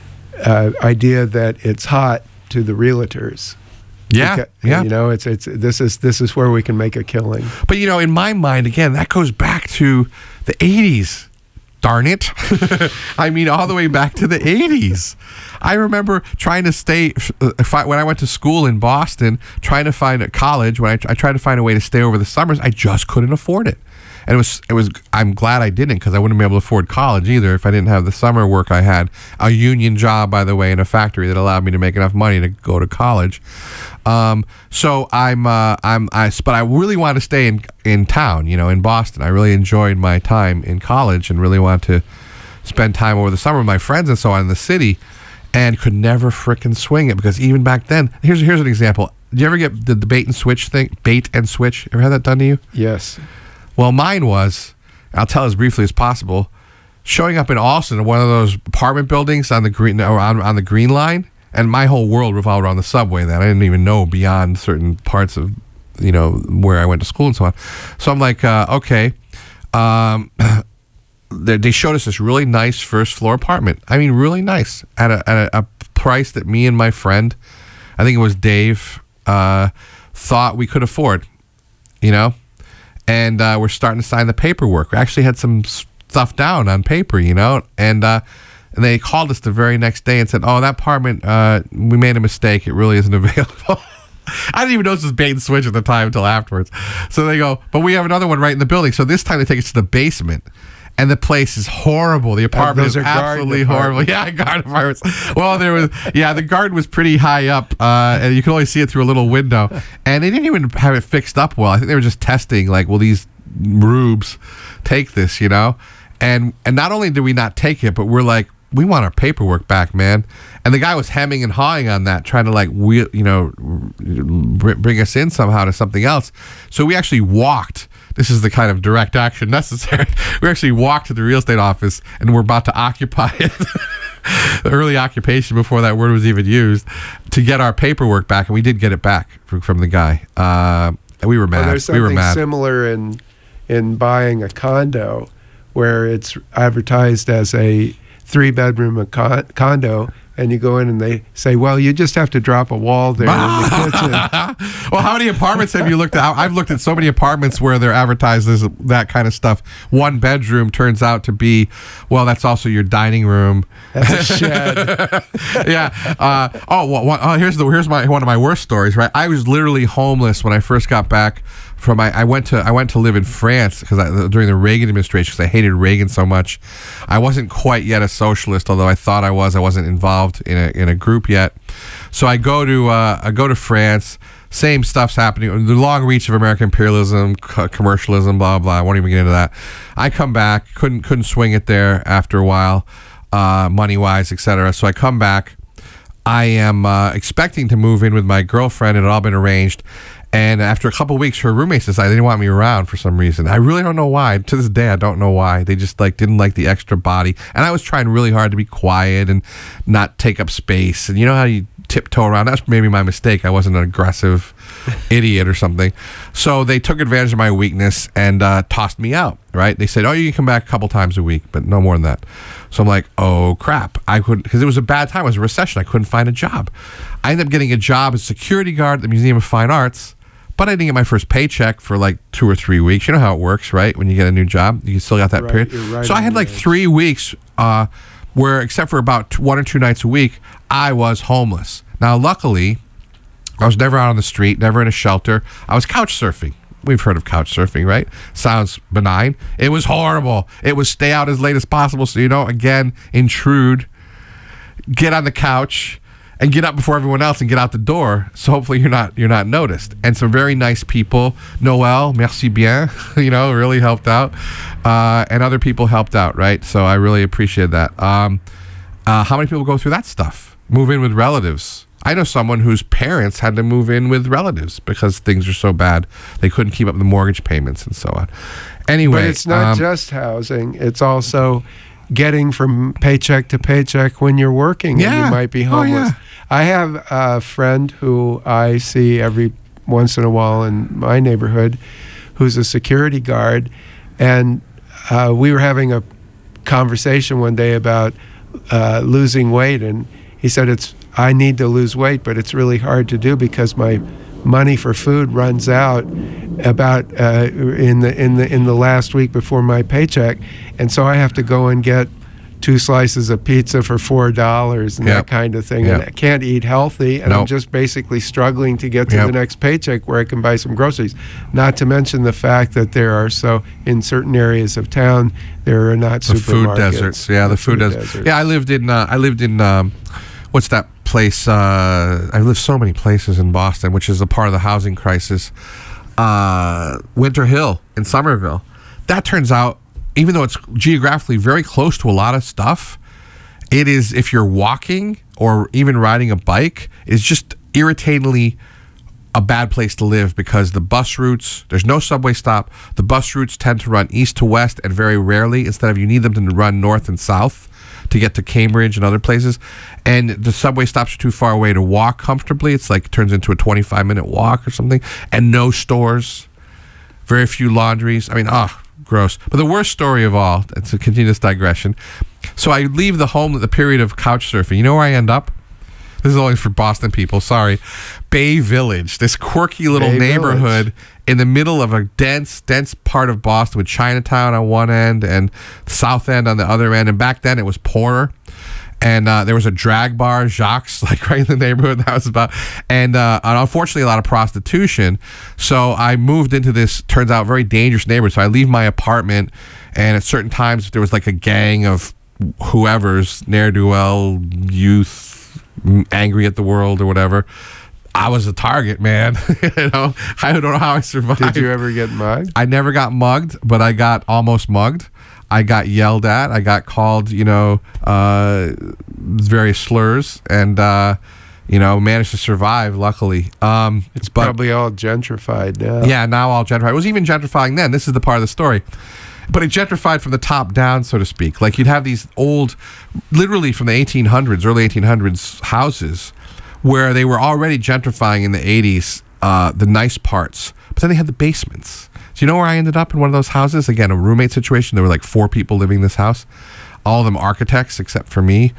[SPEAKER 2] uh, idea that it's hot to the realtors.
[SPEAKER 1] Yeah,
[SPEAKER 2] because,
[SPEAKER 1] yeah.
[SPEAKER 2] You know, it's it's this is this is where we can make a killing.
[SPEAKER 1] But you know, in my mind, again, that goes back to the eighties. Darn it! I mean, all the way back to the eighties. I remember trying to stay if I, when I went to school in Boston, trying to find a college. When I, I tried to find a way to stay over the summers, I just couldn't afford it. And it was, it was. I'm glad I didn't, because I wouldn't be able to afford college either if I didn't have the summer work I had. A union job, by the way, in a factory that allowed me to make enough money to go to college. Um, so I'm, uh, I'm, I, but I really wanted to stay in in town, you know, in Boston. I really enjoyed my time in college and really wanted to spend time over the summer with my friends and so on in the city, and could never frickin' swing it, because even back then, here's here's an example. Did you ever get the, the bait and switch thing? Bait and switch. Ever had that done to you?
[SPEAKER 2] Yes.
[SPEAKER 1] Well, mine was, I'll tell as briefly as possible, showing up in Austin, one of those apartment buildings on the green or on, on the Green Line, and my whole world revolved around the subway. Then I didn't even know beyond certain parts of, you know, where I went to school and so on. So I'm like, uh, okay. Um, they, they showed us this really nice first floor apartment. I mean, really nice at a at a, a price that me and my friend, I think it was Dave, uh, thought we could afford. You know. And uh, we're starting to sign the paperwork. We actually had some stuff down on paper, you know, and uh, and they called us the very next day and said, "Oh, that apartment, uh, we made a mistake. It really isn't available." I didn't even know this was bait and switch at the time until afterwards. So they go, "But we have another one right in the building." So this time they take us to the basement. And the place is horrible. The apartment is absolutely horrible. Yeah, garden apartments. Well, there was, yeah, the garden was pretty high up, uh, and you could only see it through a little window. And they didn't even have it fixed up well. I think they were just testing, like, will these rubes take this, you know? And and not only did we not take it, but we're like, we want our paperwork back, man. And the guy was hemming and hawing on that, trying to, like, wheel, you know, bring us in somehow to something else. So we actually walked. This is the kind of direct action necessary. We actually walked to the real estate office, and we're about to occupy it. The early occupation, before that word was even used, to get our paperwork back, and we did get it back from, from the guy. Uh, and we were mad.
[SPEAKER 2] Well, there's
[SPEAKER 1] we were
[SPEAKER 2] something
[SPEAKER 1] mad.
[SPEAKER 2] similar in in buying a condo, where it's advertised as a three-bedroom con- condo, and you go in and they say, well, you just have to drop a wall there in the kitchen.
[SPEAKER 1] Well, how many apartments have you looked at? I've looked at so many apartments where they're advertised as that kind of stuff. One bedroom turns out to be, well, that's also your dining room.
[SPEAKER 2] That's a shed.
[SPEAKER 1] Yeah. Uh, oh, well, one, oh, here's the here's my one of my worst stories. Right, I was literally homeless when I first got back from my. I went to I went to live in France because during the Reagan administration, because I hated Reagan so much. I wasn't quite yet a socialist, although I thought I was. I wasn't involved in a in a group yet. So I go to uh, I go to France. Same stuff's happening. The long reach of American imperialism, co- commercialism, blah blah. I won't even get into that. I come back, couldn't couldn't swing it there after a while, uh, money wise, et cetera. So I come back. I am uh, expecting to move in with my girlfriend. It had all been arranged. And after a couple of weeks, her roommates decided they didn't want me around for some reason. I really don't know why. To this day, I don't know why. They just like didn't like the extra body. And I was trying really hard to be quiet and not take up space. And you know how you tiptoe around? That's maybe my mistake. I wasn't an aggressive idiot or something. So they took advantage of my weakness and uh, tossed me out, right? They said, oh, you can come back a couple times a week, but no more than that. So I'm like, oh, crap. I could, because it was a bad time. It was a recession. I couldn't find a job. I ended up getting a job as security guard at the Museum of Fine Arts. But I didn't get my first paycheck for like two or three weeks. You know how it works, right? When you get a new job, you still got that
[SPEAKER 2] Right,
[SPEAKER 1] period.
[SPEAKER 2] you're right
[SPEAKER 1] So I
[SPEAKER 2] on
[SPEAKER 1] had
[SPEAKER 2] the
[SPEAKER 1] like
[SPEAKER 2] edge.
[SPEAKER 1] three weeks uh, where, except for about t- one or two nights a week, I was homeless. Now, luckily, I was never out on the street, never in a shelter. I was couch surfing. We've heard of couch surfing, right? Sounds benign. It was horrible. It was stay out as late as possible. So, you know, again, intrude, get on the couch, and get up before everyone else and get out the door. So hopefully you're not you're not noticed. And some very nice people, Noel, merci bien, you know, really helped out, uh, and other people helped out, right? So I really appreciate that. Um, uh, how many people go through that stuff? Move in with relatives. I know someone whose parents had to move in with relatives because things are so bad they couldn't keep up the mortgage payments and so on. Anyway,
[SPEAKER 2] But it's not
[SPEAKER 1] um,
[SPEAKER 2] just housing. It's also getting from paycheck to paycheck when you're working and
[SPEAKER 1] Yeah.
[SPEAKER 2] you might be
[SPEAKER 1] Oh,
[SPEAKER 2] homeless.
[SPEAKER 1] yeah.
[SPEAKER 2] I have a friend who I see every once in a while in my neighborhood who's a security guard, and uh, we were having a conversation one day about uh, losing weight, and he said, it's I need to lose weight, but it's really hard to do because my money for food runs out about uh, in the in the in the last week before my paycheck, and so I have to go and get two slices of pizza for four dollars and
[SPEAKER 1] Yep.
[SPEAKER 2] that kind of thing.
[SPEAKER 1] Yep.
[SPEAKER 2] And I can't eat healthy, and I'm
[SPEAKER 1] Nope.
[SPEAKER 2] just basically struggling to get to
[SPEAKER 1] Yep.
[SPEAKER 2] the next paycheck where I can buy some groceries. Not to mention the fact that there are so in certain areas of town there are not
[SPEAKER 1] the food
[SPEAKER 2] supermarkets.
[SPEAKER 1] deserts. Yeah, the, food, deserts. Yeah, I lived in. Uh, I lived in. Um, what's that place? Uh, I lived so many places in Boston, which is a part of the housing crisis. Uh, Winter Hill in Somerville. That turns out, even though it's geographically very close to a lot of stuff, it is, if you're walking or even riding a bike, it's just irritatingly a bad place to live because the bus routes, there's no subway stop. The bus routes tend to run east to west, and very rarely, instead of you need them to run north and south to get to Cambridge and other places. And the subway stops are too far away to walk comfortably. It's like turns into a twenty-five minute walk or something. And no stores, very few laundries. I mean, ah, gross. But the worst story of all, it's a continuous digression. So I leave the home at the period of couch surfing. You know where I end up? This is only for Boston people, sorry. Bay Village, this quirky little
[SPEAKER 2] Bay
[SPEAKER 1] neighborhood
[SPEAKER 2] Village.
[SPEAKER 1] in the middle of a dense, dense part of Boston with Chinatown on one end and South End on the other end. And back then it was poorer. And uh, there was a drag bar, Jacques, like right in the neighborhood that was about. And, uh, and unfortunately, a lot of prostitution. So I moved into this, turns out, very dangerous neighborhood. So I leave my apartment, and at certain times, if there was like a gang of whoever's, ne'er-do-well, youth, angry at the world or whatever, I was the target, man. You know, I don't know how I survived.
[SPEAKER 2] Did you ever get mugged?
[SPEAKER 1] I never got mugged, but I got almost mugged. I got yelled at. I got called, you know, uh, various slurs, and uh, you know, managed to survive. Luckily, um,
[SPEAKER 2] It's
[SPEAKER 1] but,
[SPEAKER 2] probably all gentrified now.
[SPEAKER 1] yeah. Now all gentrified. It was even gentrifying then. This is the part of the story. But it gentrified from the top down, so to speak. Like you'd have these old, literally from the eighteen hundreds, early eighteen hundreds houses, where they were already gentrifying in the eighties, uh, the nice parts. But then they had the basements. Do you know where I ended up in one of those houses? Again, a roommate situation. There were like four people living in this house. all of them architects except for me.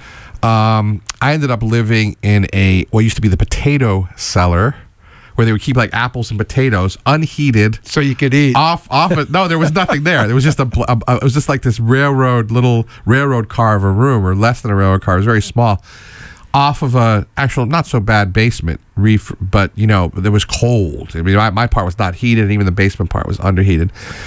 [SPEAKER 1] Um, I ended up living in a what used to be the potato cellar, where they would keep like apples and potatoes unheated,
[SPEAKER 2] so you could eat
[SPEAKER 1] off off it. No, there was nothing there. There was just a, a, a it was just like this railroad little railroad car of a room, or less than a railroad car. It was very small, off of a actual not so bad basement reef, but you know there was cold. I mean, my, my part was not heated, and even the basement part was underheated.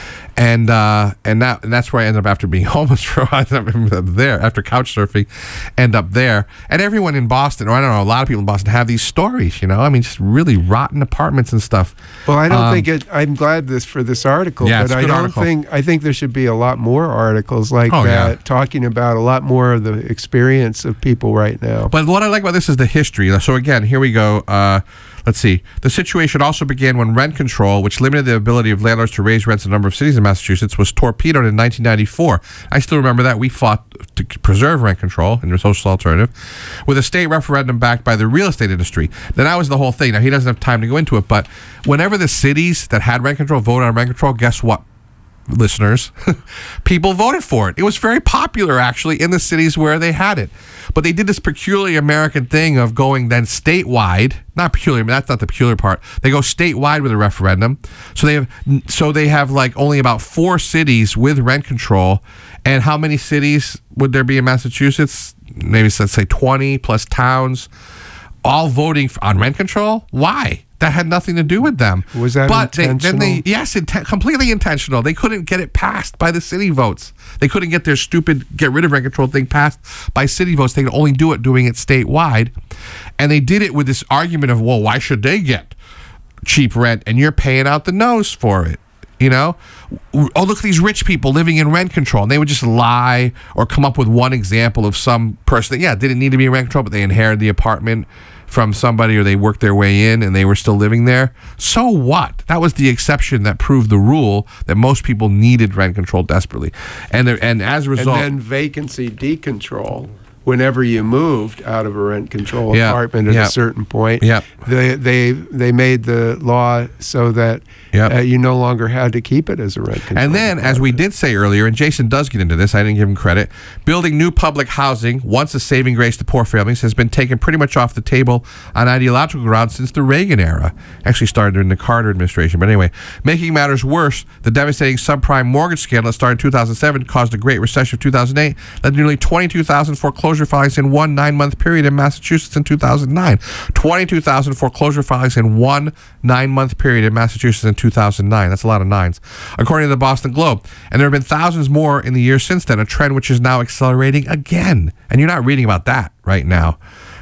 [SPEAKER 1] And uh, and that and that's where I ended up after being homeless for a while. I ended up there after couch surfing, end up there. And everyone in Boston, or I don't know, a lot of people in Boston have these stories. You know, I mean, just really rotten apartments and stuff.
[SPEAKER 2] Well, I don't
[SPEAKER 1] um,
[SPEAKER 2] think it. I'm glad this for this article,
[SPEAKER 1] yeah,
[SPEAKER 2] but
[SPEAKER 1] it's a
[SPEAKER 2] I
[SPEAKER 1] good
[SPEAKER 2] don't
[SPEAKER 1] article.
[SPEAKER 2] think. I think there should be a lot more articles like
[SPEAKER 1] Oh,
[SPEAKER 2] that,
[SPEAKER 1] yeah.
[SPEAKER 2] talking about a lot more of the experience of people right now.
[SPEAKER 1] But what I like about this is the history. So again, here we go. Uh, let's see. The situation also began when rent control, which limited the ability of landlords to raise rents in a number of cities in Massachusetts, was torpedoed in nineteen ninety-four. I still remember that. We fought to preserve rent control and a social alternative with a state referendum backed by the real estate industry. Then that was the whole thing. Now, he doesn't have time to go into it, but whenever the cities that had rent control voted on rent control, guess what? Listeners, people voted for it. It was very popular, actually, in the cities where they had it. But they did this peculiar American thing of going then statewide. Not peculiar, that's not the peculiar part. They go statewide with a referendum. So they have, so they have like only about four cities with rent control. And how many cities would there be in Massachusetts? Maybe let's say twenty plus towns, all voting on rent control. Why? That had nothing to do with them.
[SPEAKER 2] Was that
[SPEAKER 1] but
[SPEAKER 2] intentional?
[SPEAKER 1] They, then they, yes, inten- completely intentional. They couldn't get it passed by the city votes. They couldn't get their stupid get rid of rent control thing passed by city votes. They could only do it doing it statewide. And they did it with this argument of, well, why should they get cheap rent and you're paying out the nose for it? You know, oh, look at these rich people living in rent control. And they would just lie or come up with one example of some person that, yeah, didn't need to be in rent control, but they inherited the apartment from somebody, or they worked their way in and they were still living there. So what? That was the exception that proved the rule that most people needed rent control desperately. And there, and as a result,
[SPEAKER 2] and then vacancy decontrol. Whenever you moved out of a rent control
[SPEAKER 1] Yeah,
[SPEAKER 2] apartment at
[SPEAKER 1] yeah.
[SPEAKER 2] a certain point,
[SPEAKER 1] Yep.
[SPEAKER 2] they they they made the law so that
[SPEAKER 1] Yep.
[SPEAKER 2] uh, you no longer had to keep it as a rent control.
[SPEAKER 1] and then, as we did say earlier, and Jason does get into this, I didn't give him credit, building new public housing, once a saving grace to poor families, has been taken pretty much off the table on ideological grounds since the Reagan era. Actually started in the Carter administration. But anyway, making matters worse, the devastating subprime mortgage scandal that started in two thousand seven caused a great recession of two thousand eight, led to nearly twenty-two thousand foreclosure filings in one nine-month period in Massachusetts in two thousand nine. twenty-two thousand foreclosure filings in one nine-month period in Massachusetts in two thousand nine. That's a lot of nines, according to the Boston Globe. And there have been thousands more in the years since then, a trend which is now accelerating again. And you're not reading about that right now.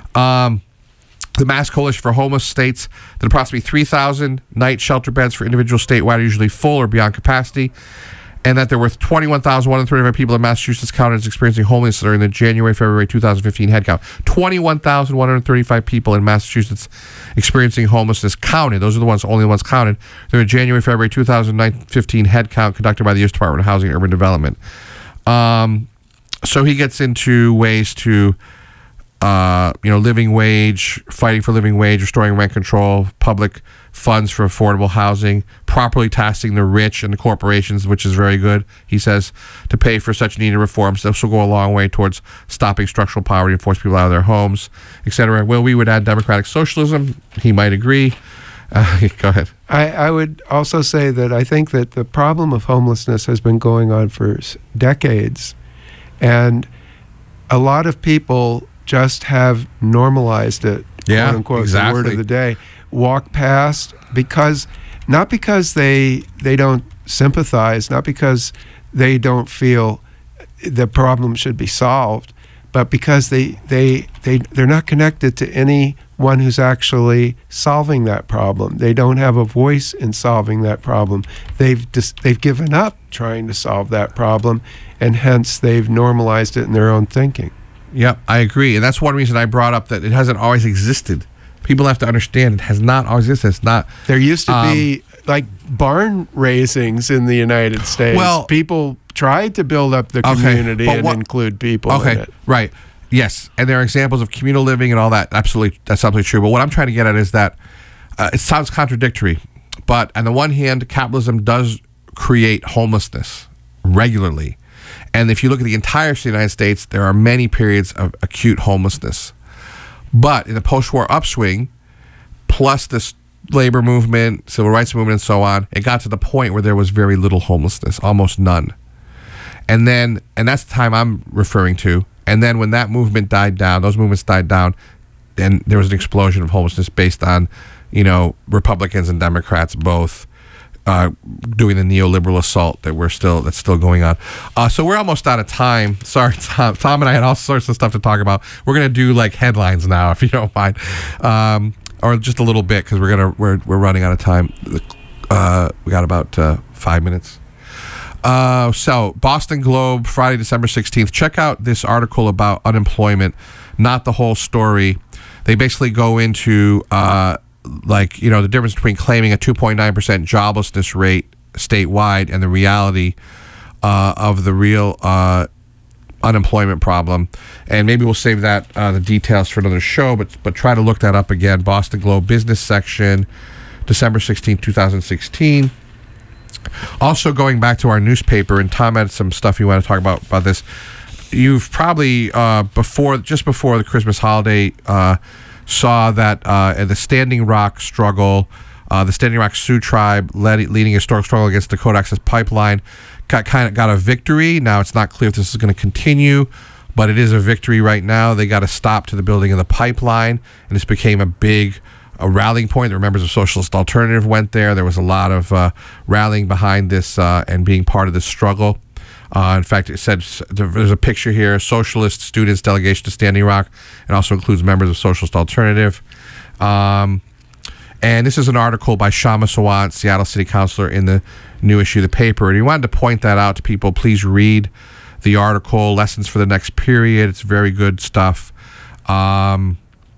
[SPEAKER 1] Um, the Mass Coalition for Homeless states that approximately three thousand night shelter beds for individuals statewide are usually full or beyond capacity, and that there were twenty-one thousand one hundred thirty-five people in Massachusetts counted as experiencing homelessness during the January February two thousand fifteen head count. twenty-one thousand one hundred thirty-five people in Massachusetts experiencing homelessness counted. Those are the ones, only the ones counted during the January February two thousand fifteen head count conducted by the U S Department of Housing and Urban Development. Um, so he gets into ways to, uh, you know, living wage, fighting for living wage, restoring rent control, public funds for affordable housing, properly taxing the rich and the corporations, which is very good, he says, to pay for such needed reforms. This will go a long way towards stopping structural poverty and force people out of their homes, et cetera. Well, we would add democratic socialism. He might agree. Uh, go ahead.
[SPEAKER 2] I, I would also say that I think that the problem of homelessness has been going on for s- decades, and a lot of people just have normalized it,
[SPEAKER 1] Yeah,
[SPEAKER 2] quote unquote, the word
[SPEAKER 1] exactly.
[SPEAKER 2] of the day. Walk past because, not because they they don't sympathize, not because they don't feel the problem should be solved, but because they they they they're not connected to anyone who's actually solving that problem. They don't have a voice in solving that problem. They've just they've given up trying to solve that problem, and hence they've normalized it in their own thinking.
[SPEAKER 1] Yep, I agree. And that's one reason I brought up that it hasn't always existed. People have to understand it has not always existed. It's not.
[SPEAKER 2] There used to
[SPEAKER 1] Um,
[SPEAKER 2] be like barn raisings in the United States.
[SPEAKER 1] Well-
[SPEAKER 2] people tried to build up the
[SPEAKER 1] Okay,
[SPEAKER 2] community
[SPEAKER 1] but
[SPEAKER 2] and
[SPEAKER 1] what-
[SPEAKER 2] include people in
[SPEAKER 1] Okay,
[SPEAKER 2] it.
[SPEAKER 1] right. Yes, and there are examples of communal living and all that. Absolutely, that's absolutely true. But what I'm trying to get at is that uh, it sounds contradictory. But on the one hand, capitalism does create homelessness regularly. And if you look at the entire United States, there are many periods of acute homelessness. But in the post-war upswing, plus this labor movement, civil rights movement, and so on, it got to the point where there was very little homelessness, almost none. And then, and that's the time I'm referring to. And then when that movement died down, those movements died down, and there was an explosion of homelessness based on, you know, Republicans and Democrats both uh, doing the neoliberal assault that we're still that's still going on. Uh, so we're almost out of time. Sorry, Tom. Tom and I had all sorts of stuff to talk about. We're gonna do like headlines now, if you don't mind, um, or just a little bit because we're gonna we're we're running out of time. Uh, we got about uh, five minutes. Uh, so Boston Globe, Friday, December sixteenth. Check out this article about unemployment, not the whole story. They basically go into uh, like, you know, the difference between claiming a two point nine percent joblessness rate statewide and the reality uh, of the real uh, unemployment problem. And maybe we'll save that, uh, the details for another show, but but try to look that up again. Boston Globe business section, December sixteenth, twenty sixteen. Also going back to our newspaper, and Tom had some stuff you want to talk about about this. You've probably uh, before, just before the Christmas holiday, uh, saw that uh, the Standing Rock struggle, uh, the Standing Rock Sioux tribe led, leading a historic struggle against Dakota Access Pipeline, got kind of got a victory. Now it's not clear if this is going to continue, but it is a victory right now. They got a stop to the building of the pipeline, and this became a big a rallying point. The members of Socialist Alternative went there. There was a lot of uh, rallying behind this uh, and being part of this struggle. Uh, in fact, it said there's a picture here: Socialist Students Delegation to Standing Rock, and also includes members of Socialist Alternative. Um, and this is an article by Shama Sawant, Seattle City Councilor, in the new issue of the paper. And he wanted to point that out to people. Please read the article, Lessons for the Next Period. It's very good stuff. Um,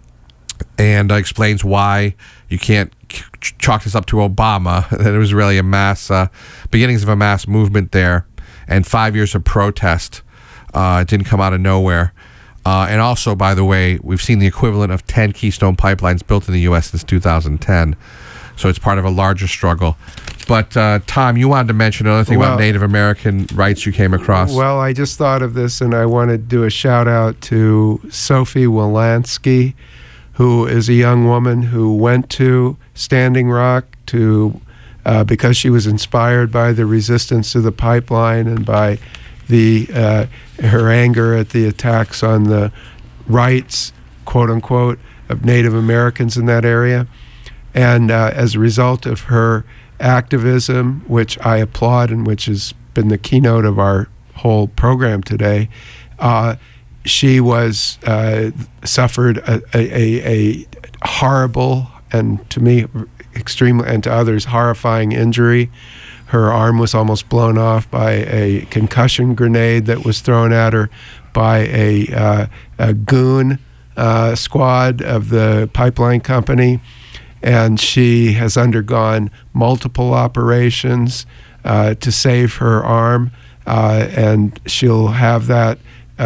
[SPEAKER 1] and uh, explains why you can't chalk this up to Obama. There was really a mass, uh, beginnings of a mass movement there. And five years of protest. Uh, it didn't come out of nowhere. Uh, and also, by the way, we've seen the equivalent of ten Keystone pipelines built in the U S since two thousand ten. So it's part of a larger struggle. But, uh, Tom, you wanted to mention another thing well, about Native American rights you came across.
[SPEAKER 2] Well, I just thought of this, and I want to do a shout-out to Sophie Wilansky, who is a young woman who went to Standing Rock to Uh, because she was inspired by the resistance to the pipeline and by the uh, her anger at the attacks on the rights, quote unquote, of Native Americans in that area. And uh, as a result of her activism, which I applaud and which has been the keynote of our whole program today, uh, she was uh, suffered a, a, a horrible and, to me, extremely, and to others, horrifying injury. Her arm was almost blown off by a concussion grenade that was thrown at her by a, uh, a goon uh, squad of the pipeline company. And she has undergone multiple operations uh, to save her arm, uh, and she'll have that. Uh,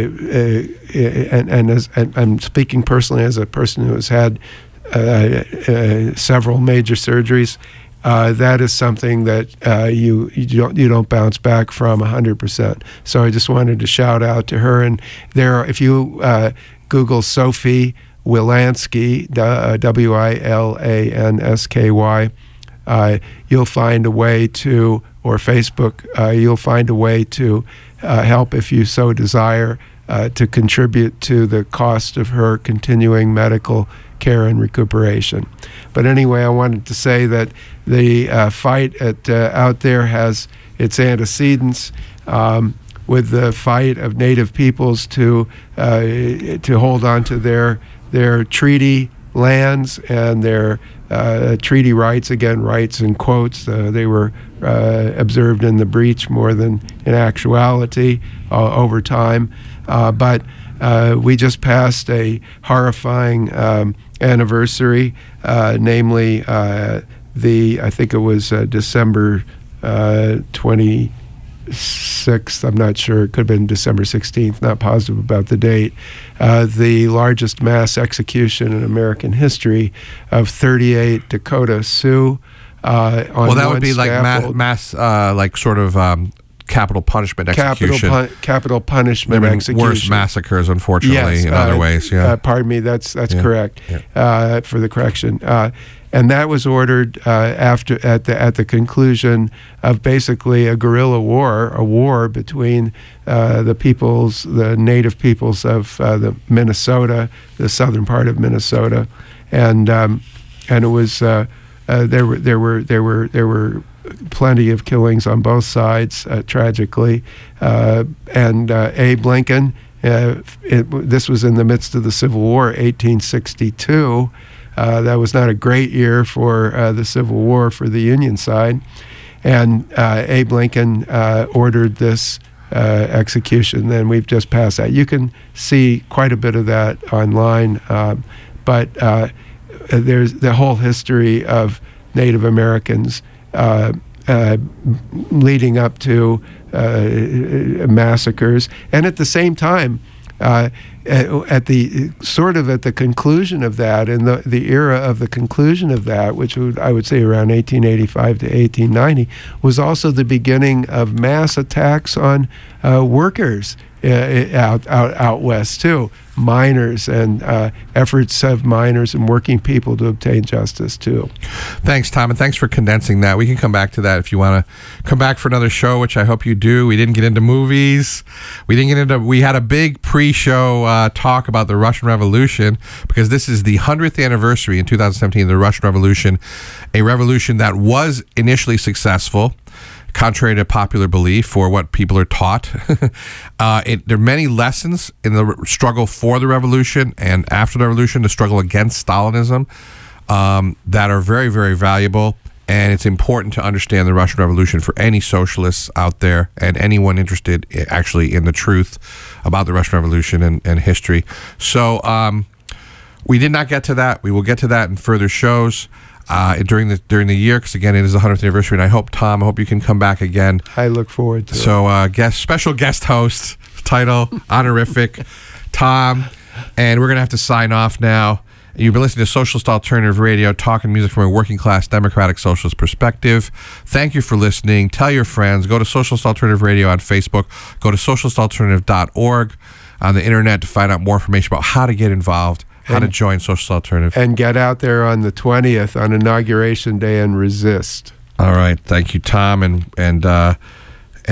[SPEAKER 2] uh, and and, as, and I'm speaking personally as a person who has had Uh, uh, several major surgeries. Uh, that is something that uh, you you don't you don't bounce back from one hundred percent. So I just wanted to shout out to her. And there, if you uh, Google Sophie Wilansky, uh, W I L A N S K Y, uh, you'll find a way to, or Facebook, uh, you'll find a way to uh, help if you so desire uh, to contribute to the cost of her continuing medical care and recuperation. But anyway, I wanted to say that the uh, fight at, uh, out there has its antecedents um, with the fight of Native peoples to uh, to hold on to their their treaty lands and their uh, treaty rights. Again, rights in quotes. Uh, they were uh, observed in the breach more than in actuality uh, over time. Uh, but uh, we just passed a horrifying um, anniversary, uh, namely uh, the, I think it was uh, December uh, twenty-sixth, I'm not sure, it could have been December sixteenth, not positive about the date, uh, the largest mass execution in American history of thirty-eight Dakota Sioux. Uh, on
[SPEAKER 1] well, that
[SPEAKER 2] one
[SPEAKER 1] would be like mass,
[SPEAKER 2] scaffold.
[SPEAKER 1] mass uh, like sort of um, capital punishment
[SPEAKER 2] capital
[SPEAKER 1] execution.
[SPEAKER 2] pun- capital punishment
[SPEAKER 1] There have been
[SPEAKER 2] execution.
[SPEAKER 1] worse massacres, unfortunately,
[SPEAKER 2] Yes,
[SPEAKER 1] in
[SPEAKER 2] uh,
[SPEAKER 1] other ways. Yeah.
[SPEAKER 2] Uh, pardon me. That's that's
[SPEAKER 1] Yeah.
[SPEAKER 2] correct.
[SPEAKER 1] Yeah.
[SPEAKER 2] Uh, for the correction. Uh, and that was ordered uh, after at the at the conclusion of basically a guerrilla war, a war between uh, the peoples, the native peoples of uh, the Minnesota, the southern part of Minnesota, and um, and it was uh, uh, there were there were there were there were plenty of killings on both sides, uh, tragically, uh, and uh, Abe Lincoln. Uh, it, this was in the midst of the Civil War, eighteen sixty-two. Uh, that was not a great year for uh, the Civil War for the Union side. And uh, Abe Lincoln uh, ordered this uh, execution. Then we've just passed that. You can see quite a bit of that online. Um, but uh, there's the whole history of Native Americans uh, uh, leading up to uh, massacres. And at the same time, Uh, at the sort of at the conclusion of that, in the, the era of the conclusion of that, which would, I would say around eighteen eighty-five to eighteen ninety, was also the beginning of mass attacks on uh, workers uh, out, out out west too, miners, and uh, efforts of miners and working people to obtain justice too.
[SPEAKER 1] Thanks, Tom, and thanks for condensing that. We can come back to that if you want to come back for another show, which I hope you do. We didn't get into movies. We didn't get into. We had a big pre-show uh, talk about the Russian Revolution because this is the hundredth anniversary in two thousand seventeen of the Russian Revolution, a revolution that was initially successful, contrary to popular belief or what people are taught. uh, it, there are many lessons in the struggle for the revolution and after the revolution, the struggle against Stalinism, um, that are very, very valuable. And it's important to understand the Russian Revolution for any socialists out there and anyone interested i- actually in the truth about the Russian Revolution and, and history. So um, we did not get to that. We will get to that in further shows. Uh, during the during the year, because again, it is the hundredth anniversary, and I hope, Tom, I hope you can come back again.
[SPEAKER 2] I look forward to it.
[SPEAKER 1] So, uh, guest special guest host title, honorific, Tom, and we're gonna have to sign off now. You've been listening to Socialist Alternative Radio, talking music from a working class democratic socialist perspective. Thank you for listening. Tell your friends. Go to Socialist Alternative Radio on Facebook. Go to socialist alternative dot org on the internet to find out more information about how to get involved, how
[SPEAKER 2] And-
[SPEAKER 1] to join Socialist Alternative.
[SPEAKER 2] And get out there on the twentieth on Inauguration Day and resist.
[SPEAKER 1] All right. Thank you, Tom. And, and uh,